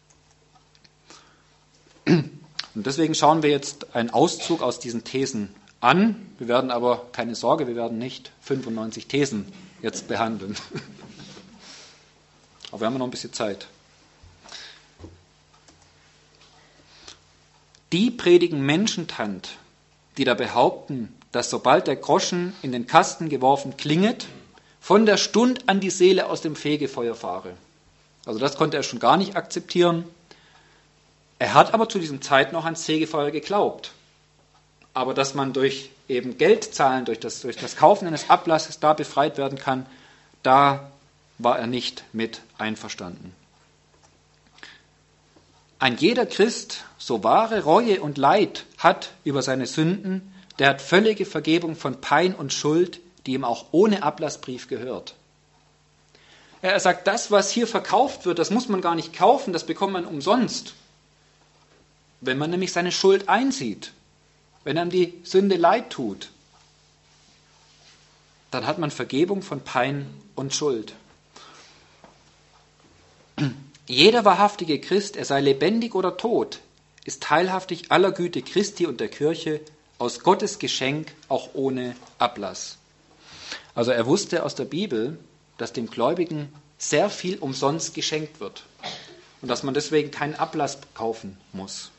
Und deswegen schauen wir jetzt einen Auszug aus diesen Thesen an. Wir werden aber, keine Sorge, wir werden nicht 95 Thesen jetzt behandeln. Aber wir haben noch ein bisschen Zeit. Die predigen Menschentant, die da behaupten, dass sobald der Groschen in den Kasten geworfen klinget, von der Stund an die Seele aus dem Fegefeuer fahre. Also das konnte er schon gar nicht akzeptieren. Er hat aber zu diesem Zeit noch ans Fegefeuer geglaubt. Aber dass man durch eben Geldzahlen, durch das Kaufen eines Ablasses da befreit werden kann, da war er nicht mit einverstanden. Ein jeder Christ, so wahre Reue und Leid hat über seine Sünden, der hat völlige Vergebung von Pein und Schuld, die ihm auch ohne Ablassbrief gehört. Er sagt, das, was hier verkauft wird, das muss man gar nicht kaufen, das bekommt man umsonst. Wenn man nämlich seine Schuld einsieht, wenn einem die Sünde leid tut, dann hat man Vergebung von Pein und Schuld. Jeder wahrhaftige Christ, er sei lebendig oder tot, ist teilhaftig aller Güte Christi und der Kirche aus Gottes Geschenk, auch ohne Ablass. Also er wusste aus der Bibel, dass dem Gläubigen sehr viel umsonst geschenkt wird und dass man deswegen keinen Ablass kaufen muss.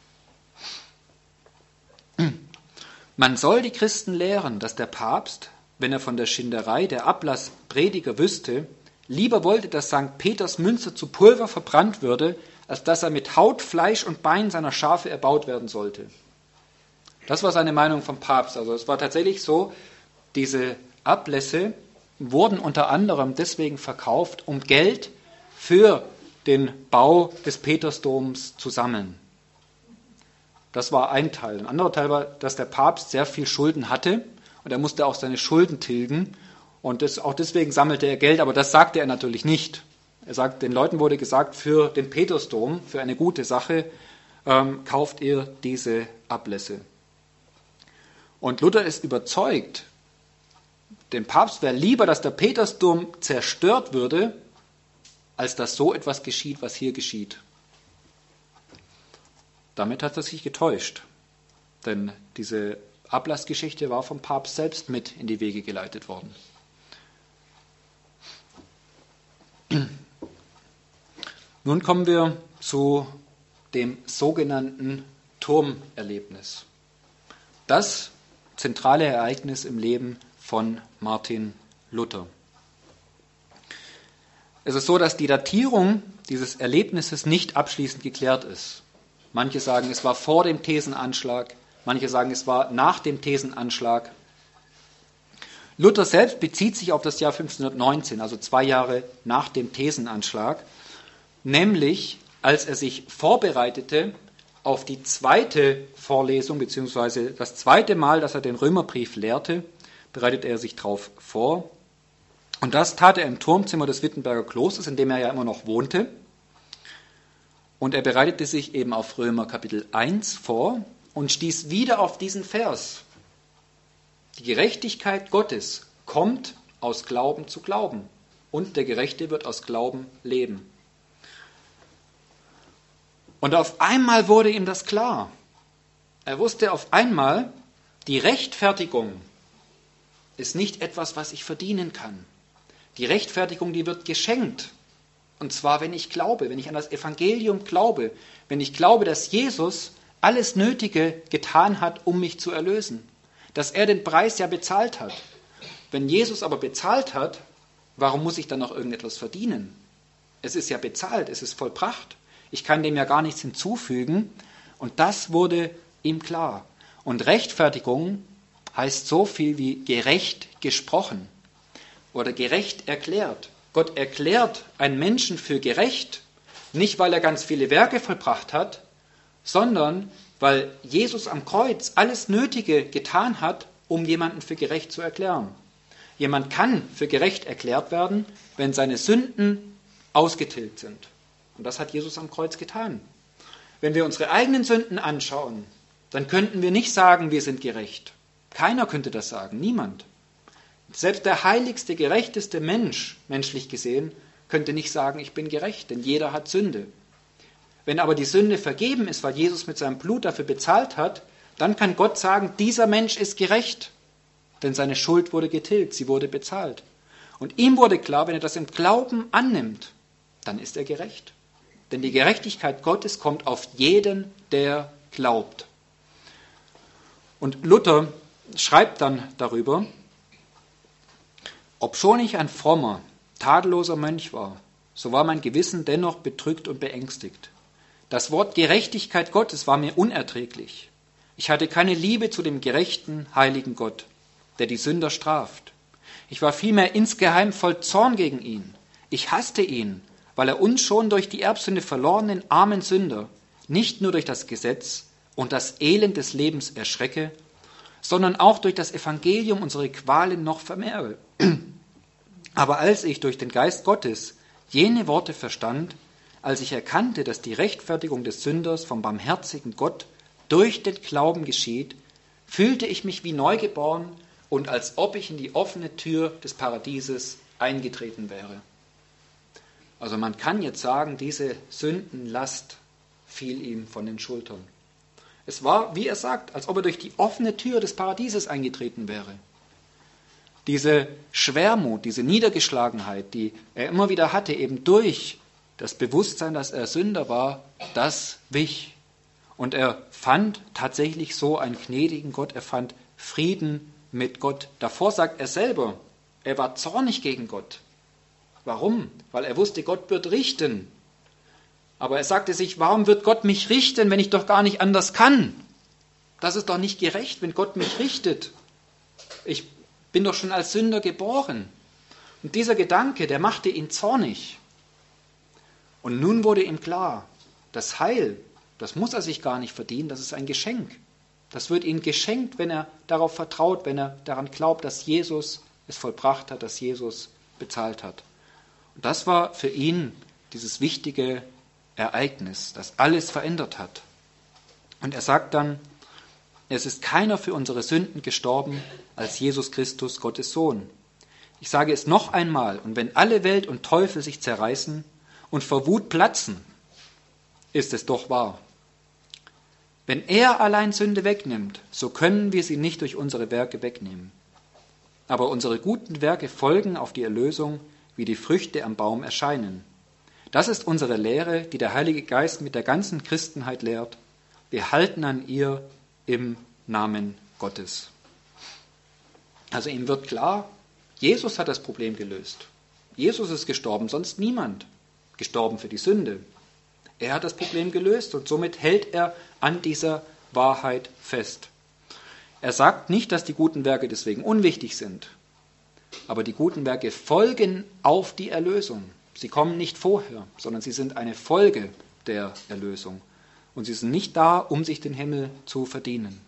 Man soll die Christen lehren, dass der Papst, wenn er von der Schinderei der Ablassprediger wüsste, lieber wollte, dass St. Peters Münze zu Pulver verbrannt würde, als dass er mit Haut, Fleisch und Bein seiner Schafe erbaut werden sollte. Das war seine Meinung vom Papst. Also es war tatsächlich so, diese Ablässe wurden unter anderem deswegen verkauft, um Geld für den Bau des Petersdoms zu sammeln. Das war ein Teil. Ein anderer Teil war, dass der Papst sehr viel Schulden hatte und er musste auch seine Schulden tilgen. Und auch deswegen sammelte er Geld, aber das sagte er natürlich nicht. Er sagt, den Leuten wurde gesagt, für den Petersdom, für eine gute Sache, kauft ihr diese Ablässe. Und Luther ist überzeugt, dem Papst wäre lieber, dass der Petersdom zerstört würde, als dass so etwas geschieht, was hier geschieht. Damit hat er sich getäuscht, denn diese Ablassgeschichte war vom Papst selbst mit in die Wege geleitet worden. Nun kommen wir zu dem sogenannten Turmerlebnis. Das zentrale Ereignis im Leben von Martin Luther. Es ist so, dass die Datierung dieses Erlebnisses nicht abschließend geklärt ist. Manche sagen, es war vor dem Thesenanschlag, manche sagen, es war nach dem Thesenanschlag. Luther selbst bezieht sich auf das Jahr 1519, also 2 Jahre nach dem Thesenanschlag, nämlich als er sich vorbereitete auf die zweite Vorlesung, beziehungsweise das zweite Mal, dass er den Römerbrief lehrte, bereitete er sich darauf vor. Und das tat er im Turmzimmer des Wittenberger Klosters, in dem er ja immer noch wohnte. Und er bereitete sich eben auf Römer Kapitel 1 vor und stieß wieder auf diesen Vers. Die Gerechtigkeit Gottes kommt aus Glauben zu Glauben und der Gerechte wird aus Glauben leben. Und auf einmal wurde ihm das klar. Er wusste auf einmal, die Rechtfertigung ist nicht etwas, was ich verdienen kann. Die Rechtfertigung, die wird geschenkt. Und zwar, wenn ich glaube, wenn ich an das Evangelium glaube, wenn ich glaube, dass Jesus alles Nötige getan hat, um mich zu erlösen, dass er den Preis ja bezahlt hat. Wenn Jesus aber bezahlt hat, warum muss ich dann noch irgendetwas verdienen? Es ist ja bezahlt, es ist vollbracht. Ich kann dem ja gar nichts hinzufügen. Und das wurde ihm klar. Und Rechtfertigung heißt so viel wie gerecht gesprochen oder gerecht erklärt. Gott erklärt einen Menschen für gerecht, nicht weil er ganz viele Werke vollbracht hat, sondern weil Jesus am Kreuz alles Nötige getan hat, um jemanden für gerecht zu erklären. Jemand kann für gerecht erklärt werden, wenn seine Sünden ausgetilgt sind. Und das hat Jesus am Kreuz getan. Wenn wir unsere eigenen Sünden anschauen, dann könnten wir nicht sagen, wir sind gerecht. Keiner könnte das sagen, niemand. Selbst der heiligste, gerechteste Mensch, menschlich gesehen, könnte nicht sagen, ich bin gerecht, denn jeder hat Sünde. Wenn aber die Sünde vergeben ist, weil Jesus mit seinem Blut dafür bezahlt hat, dann kann Gott sagen, dieser Mensch ist gerecht, denn seine Schuld wurde getilgt, sie wurde bezahlt. Und ihm wurde klar, wenn er das im Glauben annimmt, dann ist er gerecht. Denn die Gerechtigkeit Gottes kommt auf jeden, der glaubt. Und Luther schreibt dann darüber, obschon ich ein frommer, tadelloser Mönch war, so war mein Gewissen dennoch bedrückt und beängstigt. Das Wort Gerechtigkeit Gottes war mir unerträglich. Ich hatte keine Liebe zu dem gerechten, heiligen Gott, der die Sünder straft. Ich war vielmehr insgeheim voll Zorn gegen ihn. Ich hasste ihn, weil er uns schon durch die Erbsünde verlorenen armen Sünder nicht nur durch das Gesetz und das Elend des Lebens erschrecke, sondern auch durch das Evangelium unsere Qualen noch vermehre. Aber als ich durch den Geist Gottes jene Worte verstand, als ich erkannte, dass die Rechtfertigung des Sünders vom barmherzigen Gott durch den Glauben geschieht, fühlte ich mich wie neugeboren und als ob ich in die offene Tür des Paradieses eingetreten wäre. Also man kann jetzt sagen, diese Sündenlast fiel ihm von den Schultern. Es war, wie er sagt, als ob er durch die offene Tür des Paradieses eingetreten wäre. Diese Schwermut, diese Niedergeschlagenheit, die er immer wieder hatte, eben durch das Bewusstsein, dass er Sünder war, das wich. Und er fand tatsächlich so einen gnädigen Gott, er fand Frieden mit Gott. Davor sagt er selber, er war zornig gegen Gott. Warum? Weil er wusste, Gott wird richten. Aber er sagte sich, warum wird Gott mich richten, wenn ich doch gar nicht anders kann? Das ist doch nicht gerecht, wenn Gott mich richtet. Ich bin doch schon als Sünder geboren. Und dieser Gedanke, der machte ihn zornig. Und nun wurde ihm klar, das Heil, das muss er sich gar nicht verdienen, das ist ein Geschenk. Das wird ihm geschenkt, wenn er darauf vertraut, wenn er daran glaubt, dass Jesus es vollbracht hat, dass Jesus bezahlt hat. Und das war für ihn dieses wichtige Ereignis, das alles verändert hat. Und er sagt dann, es ist keiner für unsere Sünden gestorben als Jesus Christus, Gottes Sohn. Ich sage es noch einmal, und wenn alle Welt und Teufel sich zerreißen und vor Wut platzen, ist es doch wahr. Wenn er allein Sünde wegnimmt, so können wir sie nicht durch unsere Werke wegnehmen. Aber unsere guten Werke folgen auf die Erlösung, wie die Früchte am Baum erscheinen. Das ist unsere Lehre, die der Heilige Geist mit der ganzen Christenheit lehrt. Wir halten an ihr im Namen Gottes. Also ihm wird klar, Jesus hat das Problem gelöst. Jesus ist gestorben, sonst niemand. Gestorben für die Sünde. Er hat das Problem gelöst und somit hält er an dieser Wahrheit fest. Er sagt nicht, dass die guten Werke deswegen unwichtig sind, aber die guten Werke folgen auf die Erlösung. Sie kommen nicht vorher, sondern sie sind eine Folge der Erlösung. Und sie sind nicht da, um sich den Himmel zu verdienen.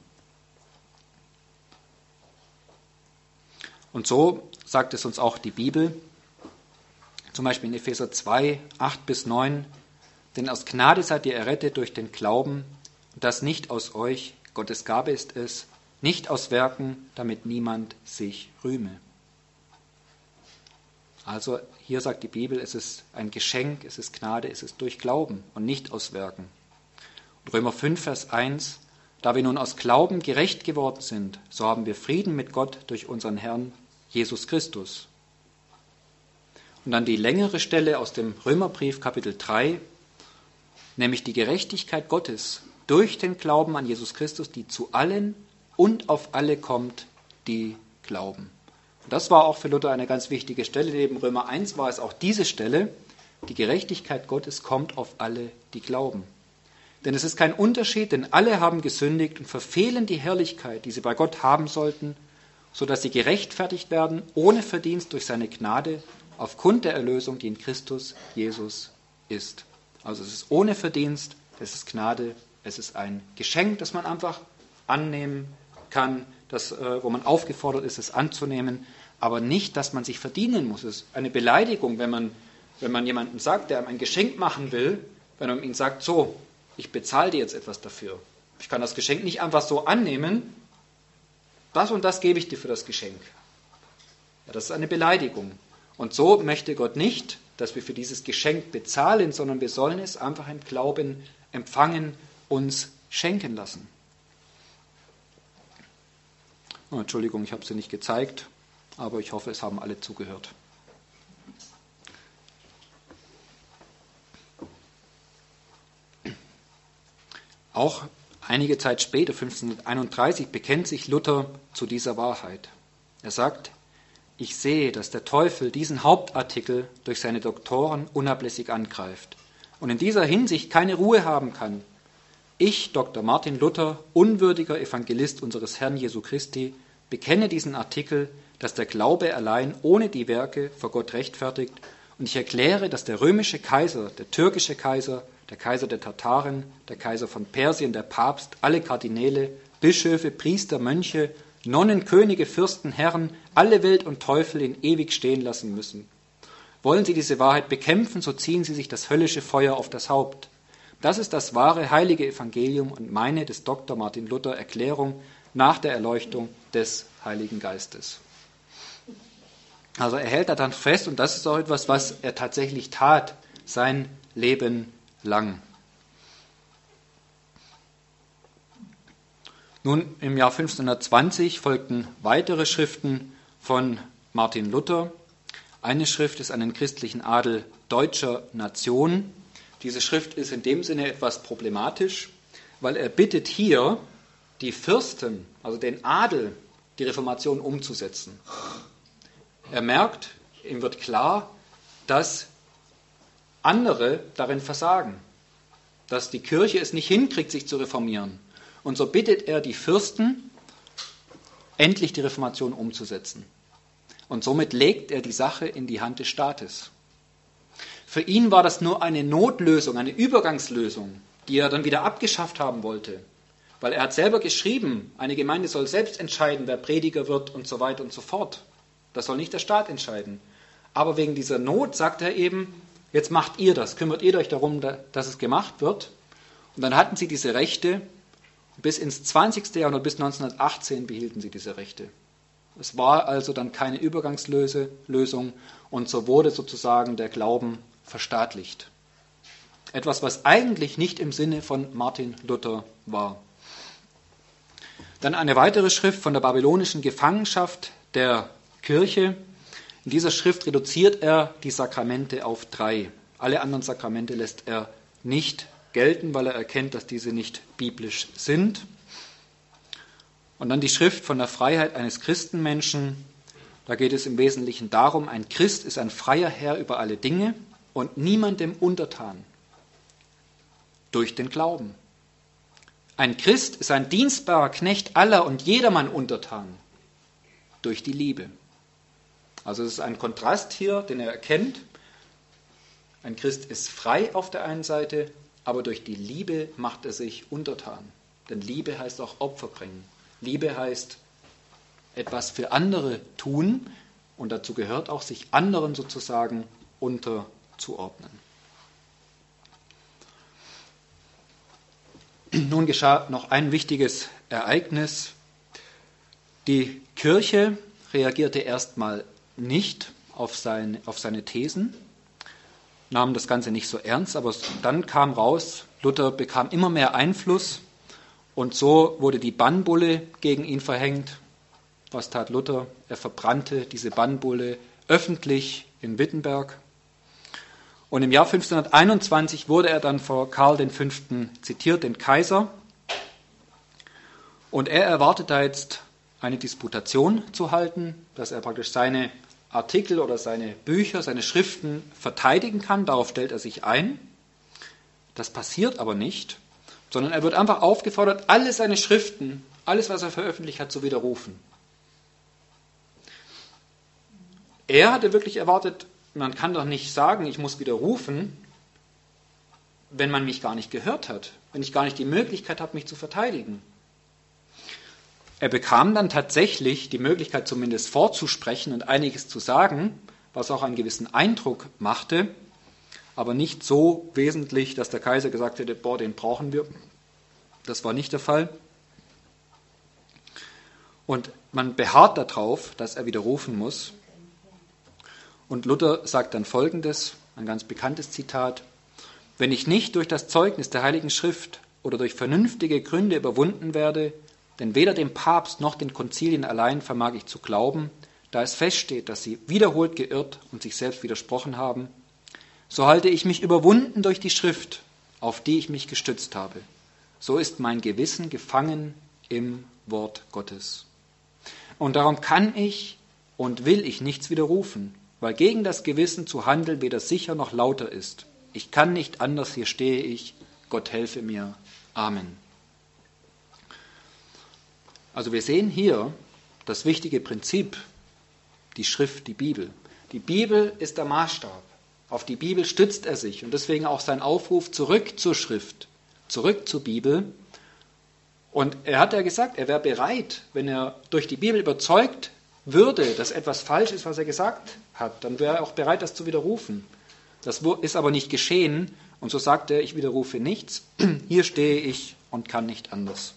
Und so sagt es uns auch die Bibel, zum Beispiel in Epheser 2, 8-9, denn aus Gnade seid ihr errettet durch den Glauben, und das nicht aus euch, Gottes Gabe ist es, nicht aus Werken, damit niemand sich rühme. Also hier sagt die Bibel, es ist ein Geschenk, es ist Gnade, es ist durch Glauben und nicht aus Werken. Und Römer 5, Vers 1, da wir nun aus Glauben gerecht geworden sind, so haben wir Frieden mit Gott durch unseren Herrn Jesus Christus. Und dann die längere Stelle aus dem Römerbrief, Kapitel 3, nämlich die Gerechtigkeit Gottes durch den Glauben an Jesus Christus, die zu allen und auf alle kommt, die glauben. Und das war auch für Luther eine ganz wichtige Stelle. Neben Römer 1 war es auch diese Stelle, die Gerechtigkeit Gottes kommt auf alle, die glauben. Denn es ist kein Unterschied, denn alle haben gesündigt und verfehlen die Herrlichkeit, die sie bei Gott haben sollten, sodass sie gerechtfertigt werden, ohne Verdienst durch seine Gnade, aufgrund der Erlösung, die in Christus Jesus ist. Also es ist ohne Verdienst, es ist Gnade, es ist ein Geschenk, das man einfach annehmen kann, wo man aufgefordert ist, es anzunehmen, aber nicht, dass man sich verdienen muss. Es ist eine Beleidigung, wenn man jemandem sagt, der einem ein Geschenk machen will, wenn man ihm sagt, so, ich bezahle dir jetzt etwas dafür. Ich kann das Geschenk nicht einfach so annehmen, das und das gebe ich dir für das Geschenk. Ja, das ist eine Beleidigung. Und so möchte Gott nicht, dass wir für dieses Geschenk bezahlen, sondern wir sollen es einfach im Glauben empfangen, uns schenken lassen. Oh, Entschuldigung, ich habe sie nicht gezeigt, aber ich hoffe, es haben alle zugehört. Auch einige Zeit später, 1531, bekennt sich Luther zu dieser Wahrheit. Er sagt, ich sehe, dass der Teufel diesen Hauptartikel durch seine Doktoren unablässig angreift und in dieser Hinsicht keine Ruhe haben kann. Ich, Dr. Martin Luther, unwürdiger Evangelist unseres Herrn Jesu Christi, bekenne diesen Artikel, dass der Glaube allein ohne die Werke vor Gott rechtfertigt, und ich erkläre, dass der römische Kaiser, der türkische Kaiser, der Kaiser der Tataren, der Kaiser von Persien, der Papst, alle Kardinäle, Bischöfe, Priester, Mönche, Nonnen, Könige, Fürsten, Herren, alle Welt und Teufel ihn ewig stehen lassen müssen. Wollen sie diese Wahrheit bekämpfen, so ziehen sie sich das höllische Feuer auf das Haupt. Das ist das wahre, heilige Evangelium und meine des Dr. Martin Luther Erklärung nach der Erleuchtung des Heiligen Geistes. Also er hält da dann fest, und das ist auch etwas, was er tatsächlich tat, sein Leben lang. Nun, im Jahr 1520 folgten weitere Schriften von Martin Luther. Eine Schrift ist an den christlichen Adel deutscher Nation. Diese Schrift ist in dem Sinne etwas problematisch, weil er bittet hier die Fürsten, also den Adel, die Reformation umzusetzen. Er merkt, ihm wird klar, dass andere darin versagen, dass die Kirche es nicht hinkriegt, sich zu reformieren. Und so bittet er die Fürsten, endlich die Reformation umzusetzen. Und somit legt er die Sache in die Hand des Staates. Für ihn war das nur eine Notlösung, eine Übergangslösung, die er dann wieder abgeschafft haben wollte. Weil er hat selber geschrieben, eine Gemeinde soll selbst entscheiden, wer Prediger wird und so weiter und so fort. Das soll nicht der Staat entscheiden. Aber wegen dieser Not sagt er eben, jetzt macht ihr das, kümmert ihr euch darum, dass es gemacht wird. Und dann hatten sie diese Rechte, bis ins 20. Jahrhundert, bis 1918 behielten sie diese Rechte. Es war also dann keine Übergangslösung und so wurde sozusagen der Glauben verstaatlicht. Etwas, was eigentlich nicht im Sinne von Martin Luther war. Dann eine weitere Schrift von der babylonischen Gefangenschaft der Kirche. In dieser Schrift reduziert er die Sakramente auf 3. Alle anderen Sakramente lässt er nicht gelten, weil er erkennt, dass diese nicht biblisch sind. Und dann die Schrift von der Freiheit eines Christenmenschen. Da geht es im Wesentlichen darum, ein Christ ist ein freier Herr über alle Dinge und niemandem untertan. Durch den Glauben. Ein Christ ist ein dienstbarer Knecht aller und jedermann untertan. Durch die Liebe. Also es ist ein Kontrast hier, den er erkennt. Ein Christ ist frei auf der einen Seite, aber durch die Liebe macht er sich untertan. Denn Liebe heißt auch Opfer bringen. Liebe heißt etwas für andere tun und dazu gehört auch, sich anderen sozusagen unterzuordnen. Nun geschah noch ein wichtiges Ereignis. Die Kirche reagierte erstmal nicht auf seine Thesen, nahm das Ganze nicht so ernst, aber dann kam raus, Luther bekam immer mehr Einfluss und so wurde die Bannbulle gegen ihn verhängt. Was tat Luther? Er verbrannte diese Bannbulle öffentlich in Wittenberg. Und im Jahr 1521 wurde er dann vor Karl V. zitiert, den Kaiser. Und er erwartet da jetzt eine Disputation zu halten, dass er praktisch seine Artikel oder seine Bücher, seine Schriften verteidigen kann. Darauf stellt er sich ein. Das passiert aber nicht, sondern er wird einfach aufgefordert, alle seine Schriften, alles, was er veröffentlicht hat, zu widerrufen. Er hatte wirklich erwartet, man kann doch nicht sagen, ich muss widerrufen, wenn man mich gar nicht gehört hat, wenn ich gar nicht die Möglichkeit habe, mich zu verteidigen. Er bekam dann tatsächlich die Möglichkeit, zumindest vorzusprechen und einiges zu sagen, was auch einen gewissen Eindruck machte, aber nicht so wesentlich, dass der Kaiser gesagt hätte, boah, den brauchen wir. Das war nicht der Fall. Und man beharrt darauf, dass er widerrufen muss. Und Luther sagt dann Folgendes, ein ganz bekanntes Zitat: Wenn ich nicht durch das Zeugnis der Heiligen Schrift oder durch vernünftige Gründe überwunden werde, denn weder dem Papst noch den Konzilien allein vermag ich zu glauben, da es feststeht, dass sie wiederholt geirrt und sich selbst widersprochen haben, so halte ich mich überwunden durch die Schrift, auf die ich mich gestützt habe. So ist mein Gewissen gefangen im Wort Gottes. Und darum kann ich und will ich nichts widerrufen, weil gegen das Gewissen zu handeln weder sicher noch lauter ist. Ich kann nicht anders, hier stehe ich, Gott helfe mir. Amen. Also wir sehen hier das wichtige Prinzip, die Schrift, die Bibel. Die Bibel ist der Maßstab. Auf die Bibel stützt er sich und deswegen auch sein Aufruf zurück zur Schrift, zurück zur Bibel. Und er hat ja gesagt, er wäre bereit, wenn er durch die Bibel überzeugt würde, dass etwas falsch ist, was er gesagt hat, dann wäre er auch bereit, das zu widerrufen. Das ist aber nicht geschehen und so sagt er, ich widerrufe nichts, hier stehe ich und kann nicht anders.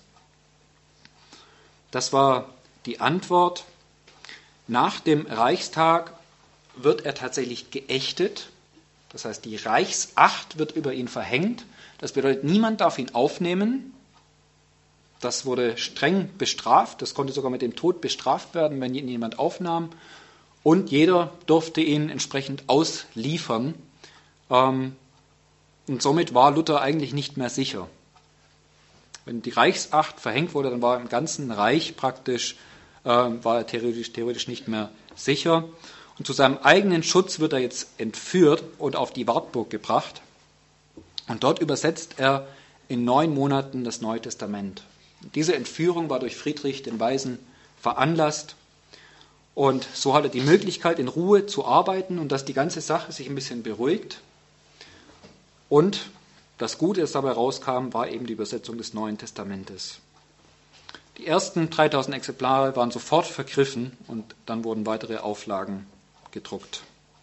Das war die Antwort. Nach dem Reichstag wird er tatsächlich geächtet. Das heißt, die Reichsacht wird über ihn verhängt. Das bedeutet, niemand darf ihn aufnehmen. Das wurde streng bestraft. Das konnte sogar mit dem Tod bestraft werden, wenn ihn jemand aufnahm. Und jeder durfte ihn entsprechend ausliefern. Und somit war Luther eigentlich nicht mehr sicher. Wenn die Reichsacht verhängt wurde, dann war er im ganzen Reich praktisch, war er theoretisch nicht mehr sicher. Und zu seinem eigenen Schutz wird er jetzt entführt und auf die Wartburg gebracht. Und dort übersetzt er in 9 Monaten das Neue Testament. Diese Entführung war durch Friedrich den Weisen veranlasst. Und so hat er die Möglichkeit, in Ruhe zu arbeiten und dass die ganze Sache sich ein bisschen beruhigt. Und das Gute, das dabei rauskam, war eben die Übersetzung des Neuen Testamentes. Die ersten 3000 Exemplare waren sofort vergriffen und dann wurden weitere Auflagen gedruckt.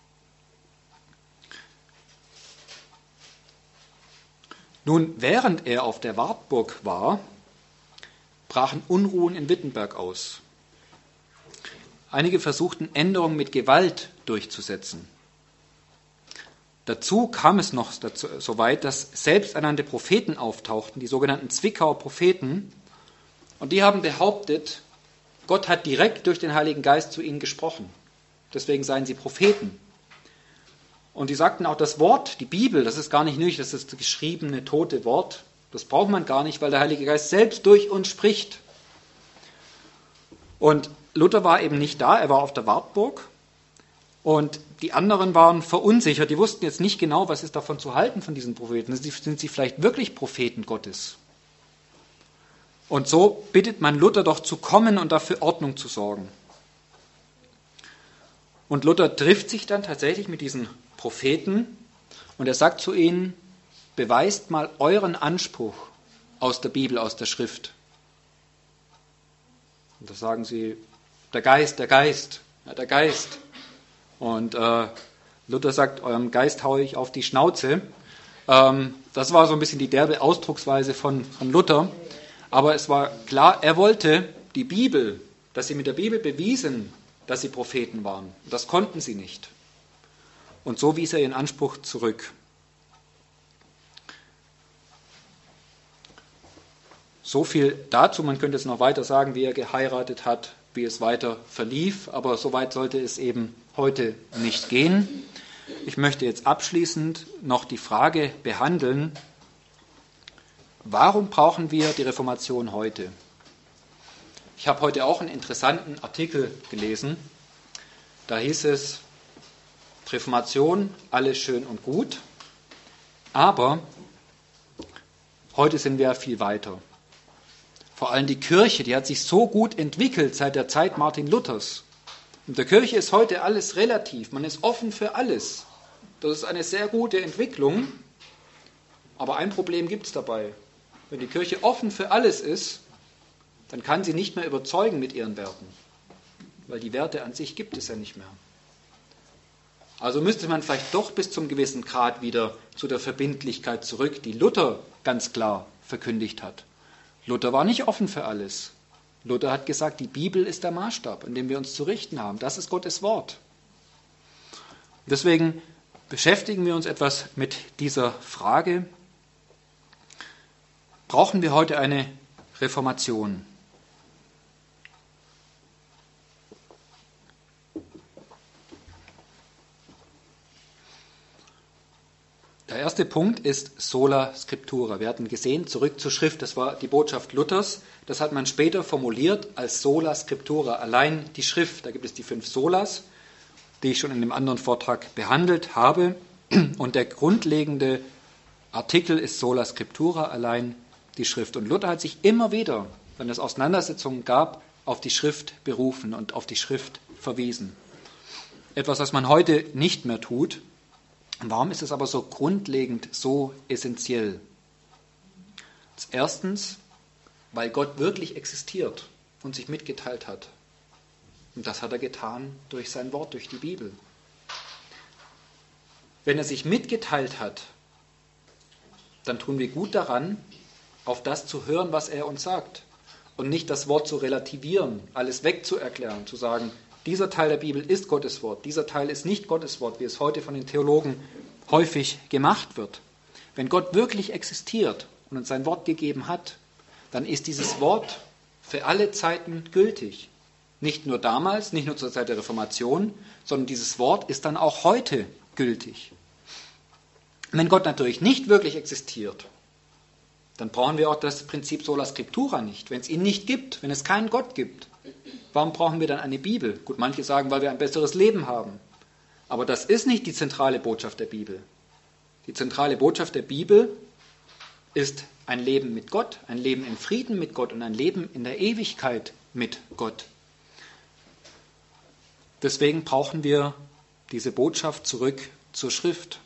Nun, während er auf der Wartburg war, brachen Unruhen in Wittenberg aus. Einige versuchten, Änderungen mit Gewalt durchzusetzen. Dazu kam es noch so weit, dass selbsternannte Propheten auftauchten, die sogenannten Zwickauer Propheten, und die haben behauptet, Gott hat direkt durch den Heiligen Geist zu ihnen gesprochen. Deswegen seien sie Propheten. Und die sagten auch, das Wort, die Bibel, das ist gar nicht nötig, das ist das geschriebene, tote Wort. Das braucht man gar nicht, weil der Heilige Geist selbst durch uns spricht. Und Luther war eben nicht da, er war auf der Wartburg. Und die anderen waren verunsichert, die wussten jetzt nicht genau, was ist davon zu halten von diesen Propheten. Sind sie vielleicht wirklich Propheten Gottes? Und so bittet man Luther doch zu kommen und dafür Ordnung zu sorgen. Und Luther trifft sich dann tatsächlich mit diesen Propheten und er sagt zu ihnen, beweist mal euren Anspruch aus der Bibel, aus der Schrift. Und da sagen sie, der Geist, der Geist, ja, der Geist. Und Luther sagt, eurem Geist haue ich auf die Schnauze. Das war so ein bisschen die derbe Ausdrucksweise von Luther. Aber es war klar, er wollte die Bibel, dass sie mit der Bibel bewiesen, dass sie Propheten waren. Das konnten sie nicht. Und so wies er ihren Anspruch zurück. So viel dazu. Man könnte jetzt noch weiter sagen, wie er geheiratet hat, wie es weiter verlief. Aber soweit sollte es eben heute nicht gehen. Ich möchte jetzt abschließend noch die Frage behandeln, warum brauchen wir die Reformation heute? Ich habe heute auch einen interessanten Artikel gelesen. Da hieß es, Reformation, alles schön und gut, aber heute sind wir viel weiter. Vor allem die Kirche, die hat sich so gut entwickelt seit der Zeit Martin Luthers. In der Kirche ist heute alles relativ, man ist offen für alles. Das ist eine sehr gute Entwicklung, aber ein Problem gibt es dabei. Wenn die Kirche offen für alles ist, dann kann sie nicht mehr überzeugen mit ihren Werten, weil die Werte an sich gibt es ja nicht mehr. Also müsste man vielleicht doch bis zum gewissen Grad wieder zu der Verbindlichkeit zurück, die Luther ganz klar verkündigt hat. Luther war nicht offen für alles. Luther hat gesagt, die Bibel ist der Maßstab, an dem wir uns zu richten haben. Das ist Gottes Wort. Deswegen beschäftigen wir uns etwas mit dieser Frage. Brauchen wir heute eine Reformation? Der erste Punkt ist Sola Scriptura. Wir hatten gesehen, zurück zur Schrift, das war die Botschaft Luthers. Das hat man später formuliert als Sola Scriptura, allein die Schrift. Da gibt es die 5 Solas, die ich schon in dem anderen Vortrag behandelt habe. Und der grundlegende Artikel ist Sola Scriptura, allein die Schrift. Und Luther hat sich immer wieder, wenn es Auseinandersetzungen gab, auf die Schrift berufen und auf die Schrift verwiesen. Etwas, was man heute nicht mehr tut. Warum ist es aber so grundlegend, so essentiell? Erstens, weil Gott wirklich existiert und sich mitgeteilt hat. Und das hat er getan durch sein Wort, durch die Bibel. Wenn er sich mitgeteilt hat, dann tun wir gut daran, auf das zu hören, was er uns sagt. Und nicht das Wort zu relativieren, alles wegzuerklären, zu sagen, dieser Teil der Bibel ist Gottes Wort, dieser Teil ist nicht Gottes Wort, wie es heute von den Theologen häufig gemacht wird. Wenn Gott wirklich existiert und uns sein Wort gegeben hat, dann ist dieses Wort für alle Zeiten gültig. Nicht nur damals, nicht nur zur Zeit der Reformation, sondern dieses Wort ist dann auch heute gültig. Wenn Gott natürlich nicht wirklich existiert, dann brauchen wir auch das Prinzip Sola Scriptura nicht. Wenn es ihn nicht gibt, wenn es keinen Gott gibt, warum brauchen wir dann eine Bibel? Gut, manche sagen, weil wir ein besseres Leben haben. Aber das ist nicht die zentrale Botschaft der Bibel. Die zentrale Botschaft der Bibel ist ein Leben mit Gott, ein Leben in Frieden mit Gott und ein Leben in der Ewigkeit mit Gott. Deswegen brauchen wir diese Botschaft zurück zur Schrift.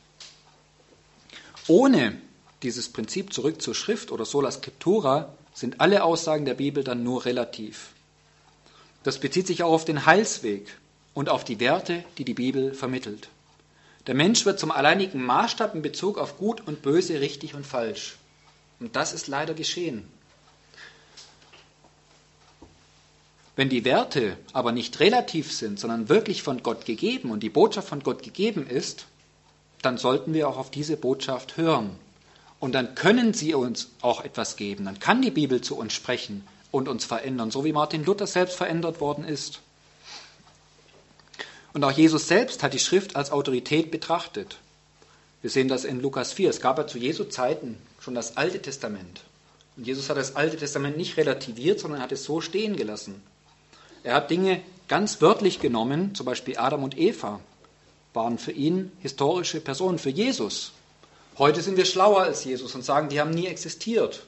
Ohne dieses Prinzip zurück zur Schrift oder Sola Scriptura sind alle Aussagen der Bibel dann nur relativ. Das bezieht sich auch auf den Heilsweg und auf die Werte, die die Bibel vermittelt. Der Mensch wird zum alleinigen Maßstab in Bezug auf Gut und Böse, richtig und falsch. Und das ist leider geschehen. Wenn die Werte aber nicht relativ sind, sondern wirklich von Gott gegeben und die Botschaft von Gott gegeben ist, dann sollten wir auch auf diese Botschaft hören. Und dann können sie uns auch etwas geben. Dann kann die Bibel zu uns sprechen und uns verändern, so wie Martin Luther selbst verändert worden ist. Und auch Jesus selbst hat die Schrift als Autorität betrachtet. Wir sehen das in Lukas 4. Es gab ja zu Jesu Zeiten schon das Alte Testament. Und Jesus hat das Alte Testament nicht relativiert, sondern hat es so stehen gelassen. Er hat Dinge ganz wörtlich genommen, zum Beispiel Adam und Eva waren für ihn historische Personen, für Jesus. Heute sind wir schlauer als Jesus und sagen, die haben nie existiert.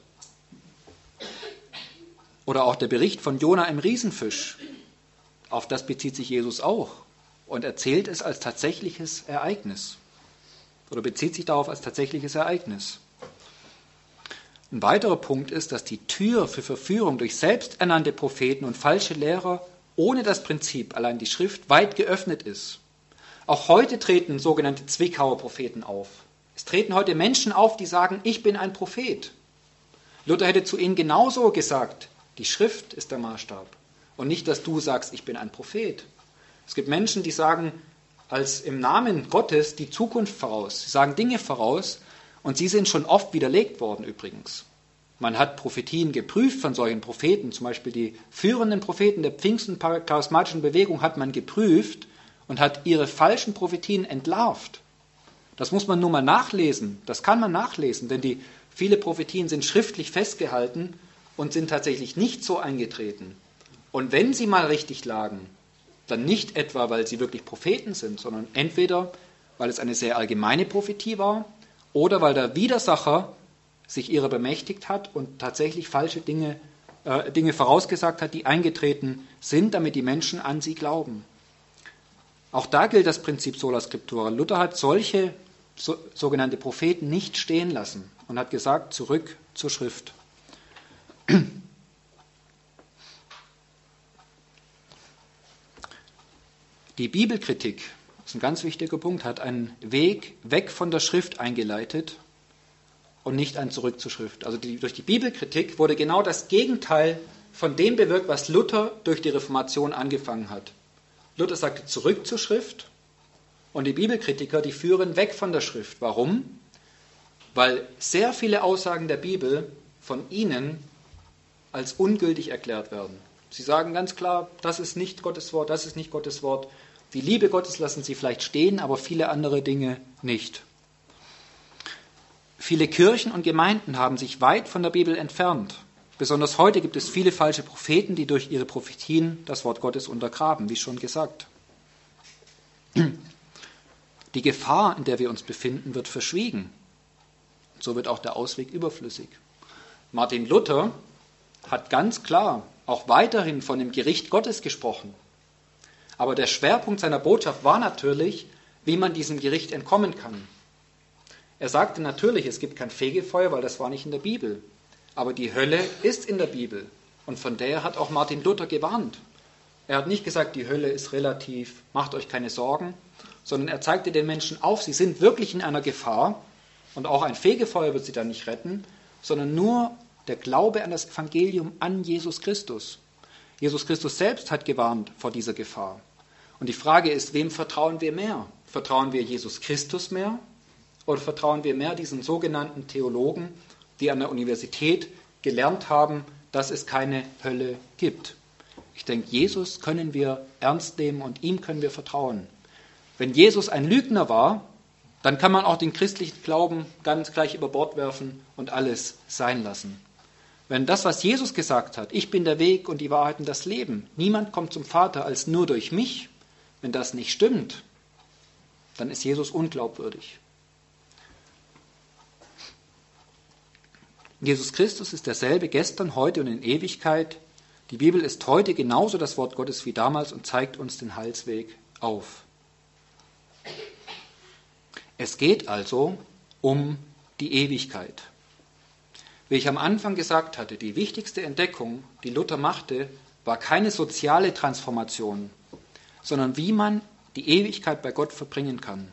Oder auch der Bericht von Jona im Riesenfisch. Auf das bezieht sich Jesus auch und erzählt es als tatsächliches Ereignis. Oder bezieht sich darauf als tatsächliches Ereignis. Ein weiterer Punkt ist, dass die Tür für Verführung durch selbsternannte Propheten und falsche Lehrer ohne das Prinzip, allein die Schrift, weit geöffnet ist. Auch heute treten sogenannte Zwickauer Propheten auf. Es treten heute Menschen auf, die sagen, ich bin ein Prophet. Luther hätte zu ihnen genauso gesagt, die Schrift ist der Maßstab. Und nicht, dass du sagst, ich bin ein Prophet. Es gibt Menschen, die sagen als im Namen Gottes die Zukunft voraus. Sie sagen Dinge voraus und sie sind schon oft widerlegt worden übrigens. Man hat Prophetien geprüft von solchen Propheten, zum Beispiel die führenden Propheten der Pfingsten charismatischen Bewegung hat man geprüft und hat ihre falschen Prophetien entlarvt. Das muss man nur mal nachlesen, das kann man nachlesen, denn viele Prophetien sind schriftlich festgehalten und sind tatsächlich nicht so eingetreten. Und wenn sie mal richtig lagen, dann nicht etwa, weil sie wirklich Propheten sind, sondern entweder, weil es eine sehr allgemeine Prophetie war oder weil der Widersacher sich ihrer bemächtigt hat und tatsächlich falsche Dinge vorausgesagt hat, die eingetreten sind, damit die Menschen an sie glauben. Auch da gilt das Prinzip Sola Scriptura. Luther hat solche sogenannte Propheten nicht stehen lassen und hat gesagt, zurück zur Schrift. Die Bibelkritik, das ist ein ganz wichtiger Punkt, hat einen Weg weg von der Schrift eingeleitet und nicht ein Zurück zur Schrift. Also durch die Bibelkritik wurde genau das Gegenteil von dem bewirkt, was Luther durch die Reformation angefangen hat. Luther sagte zurück zur Schrift und die Bibelkritiker, die führen weg von der Schrift. Warum? Weil sehr viele Aussagen der Bibel von ihnen als ungültig erklärt werden. Sie sagen ganz klar, das ist nicht Gottes Wort, das ist nicht Gottes Wort. Die Liebe Gottes lassen sie vielleicht stehen, aber viele andere Dinge nicht. Viele Kirchen und Gemeinden haben sich weit von der Bibel entfernt. Besonders heute gibt es viele falsche Propheten, die durch ihre Prophetien das Wort Gottes untergraben, wie schon gesagt. Die Gefahr, in der wir uns befinden, wird verschwiegen. So wird auch der Ausweg überflüssig. Martin Luther hat ganz klar auch weiterhin von dem Gericht Gottes gesprochen. Aber der Schwerpunkt seiner Botschaft war natürlich, wie man diesem Gericht entkommen kann. Er sagte natürlich, es gibt kein Fegefeuer, weil das war nicht in der Bibel. Aber die Hölle ist in der Bibel. Und von der hat auch Martin Luther gewarnt. Er hat nicht gesagt, die Hölle ist relativ, macht euch keine Sorgen, sondern er zeigte den Menschen auf, sie sind wirklich in einer Gefahr. Und auch ein Fegefeuer wird sie dann nicht retten, sondern nur der Glaube an das Evangelium, an Jesus Christus. Jesus Christus selbst hat gewarnt vor dieser Gefahr. Und die Frage ist, wem vertrauen wir mehr? Vertrauen wir Jesus Christus mehr? Oder vertrauen wir mehr diesen sogenannten Theologen, die an der Universität gelernt haben, dass es keine Hölle gibt? Ich denke, Jesus können wir ernst nehmen und ihm können wir vertrauen. Wenn Jesus ein Lügner war, dann kann man auch den christlichen Glauben ganz gleich über Bord werfen und alles sein lassen. Wenn das, was Jesus gesagt hat, ich bin der Weg und die Wahrheit und das Leben, niemand kommt zum Vater als nur durch mich, wenn das nicht stimmt, dann ist Jesus unglaubwürdig. Jesus Christus ist derselbe gestern, heute und in Ewigkeit. Die Bibel ist heute genauso das Wort Gottes wie damals und zeigt uns den Heilsweg auf. Es geht also um die Ewigkeit. Wie ich am Anfang gesagt hatte, die wichtigste Entdeckung, die Luther machte, war keine soziale Transformation, sondern wie man die Ewigkeit bei Gott verbringen kann.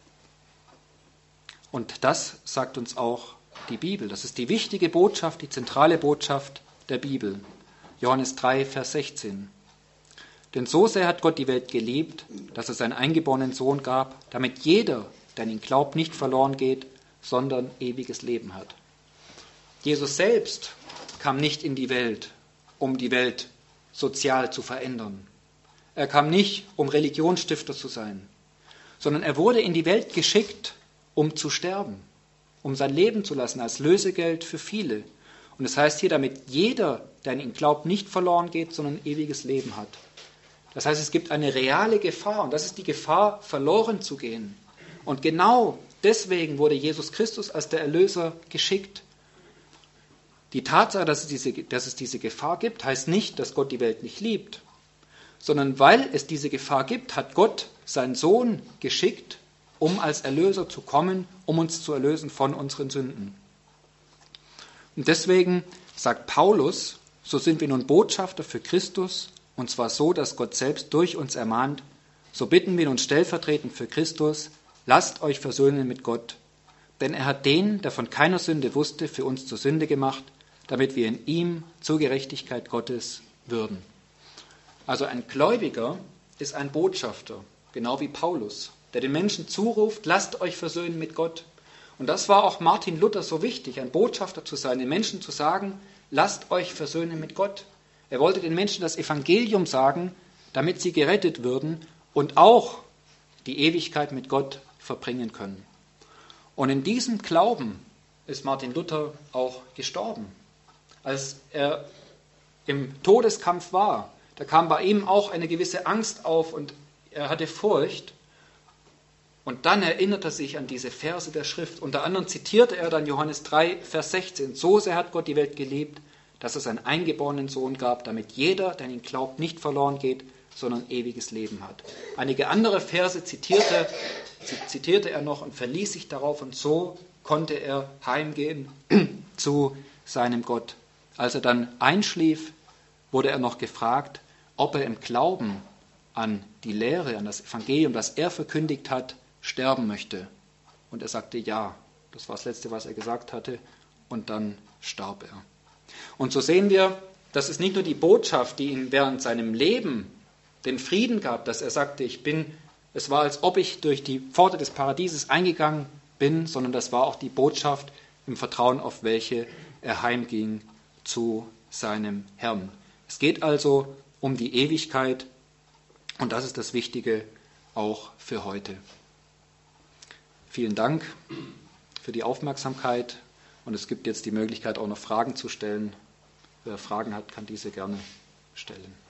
Und das sagt uns auch die Bibel. Das ist die wichtige Botschaft, die zentrale Botschaft der Bibel. Johannes 3, Vers 16. Denn so sehr hat Gott die Welt geliebt, dass er seinen eingeborenen Sohn gab, damit jeder, der an ihn glaubt, nicht verloren geht, sondern ewiges Leben hat. Jesus selbst kam nicht in die Welt, um die Welt sozial zu verändern. Er kam nicht, um Religionsstifter zu sein, sondern er wurde in die Welt geschickt, um zu sterben, um sein Leben zu lassen als Lösegeld für viele. Und das heißt hier, damit jeder, der an ihn glaubt, nicht verloren geht, sondern ewiges Leben hat. Das heißt, es gibt eine reale Gefahr und das ist die Gefahr, verloren zu gehen. Und genau deswegen wurde Jesus Christus als der Erlöser geschickt. Die Tatsache, dass es diese Gefahr gibt, heißt nicht, dass Gott die Welt nicht liebt, sondern weil es diese Gefahr gibt, hat Gott seinen Sohn geschickt, um als Erlöser zu kommen, um uns zu erlösen von unseren Sünden. Und deswegen sagt Paulus, so sind wir nun Botschafter für Christus, und zwar so, dass Gott selbst durch uns ermahnt, so bitten wir nun stellvertretend für Christus, lasst euch versöhnen mit Gott, denn er hat den, der von keiner Sünde wusste, für uns zur Sünde gemacht, damit wir in ihm zur Gerechtigkeit Gottes würden. Also ein Gläubiger ist ein Botschafter, genau wie Paulus, der den Menschen zuruft, lasst euch versöhnen mit Gott. Und das war auch Martin Luther so wichtig, ein Botschafter zu sein, den Menschen zu sagen, lasst euch versöhnen mit Gott. Er wollte den Menschen das Evangelium sagen, damit sie gerettet würden und auch die Ewigkeit mit Gott verbringen können. Und in diesem Glauben ist Martin Luther auch gestorben. Als er im Todeskampf war, da kam bei ihm auch eine gewisse Angst auf und er hatte Furcht. Und dann erinnert er sich an diese Verse der Schrift. Unter anderem zitierte er dann Johannes 3, Vers 16. So sehr hat Gott die Welt geliebt, dass es seinen eingeborenen Sohn gab, damit jeder, der an ihn glaubt, nicht verloren geht, sondern ewiges Leben hat. Einige andere Verse zitierte er noch und verließ sich darauf und so konnte er heimgehen zu seinem Gott. Als er dann einschlief, wurde er noch gefragt, ob er im Glauben an die Lehre, an das Evangelium, das er verkündigt hat, sterben möchte. Und er sagte ja. Das war das Letzte, was er gesagt hatte. Und dann starb er. Und so sehen wir, das ist nicht nur die Botschaft, die ihm während seinem Leben den Frieden gab, dass er sagte, es war, als ob ich durch die Pforte des Paradieses eingegangen bin, sondern das war auch die Botschaft im Vertrauen, auf welche er heimging zu seinem Herrn. Es geht also um die Ewigkeit und das ist das Wichtige auch für heute. Vielen Dank für die Aufmerksamkeit und es gibt jetzt die Möglichkeit, auch noch Fragen zu stellen. Wer Fragen hat, kann diese gerne stellen.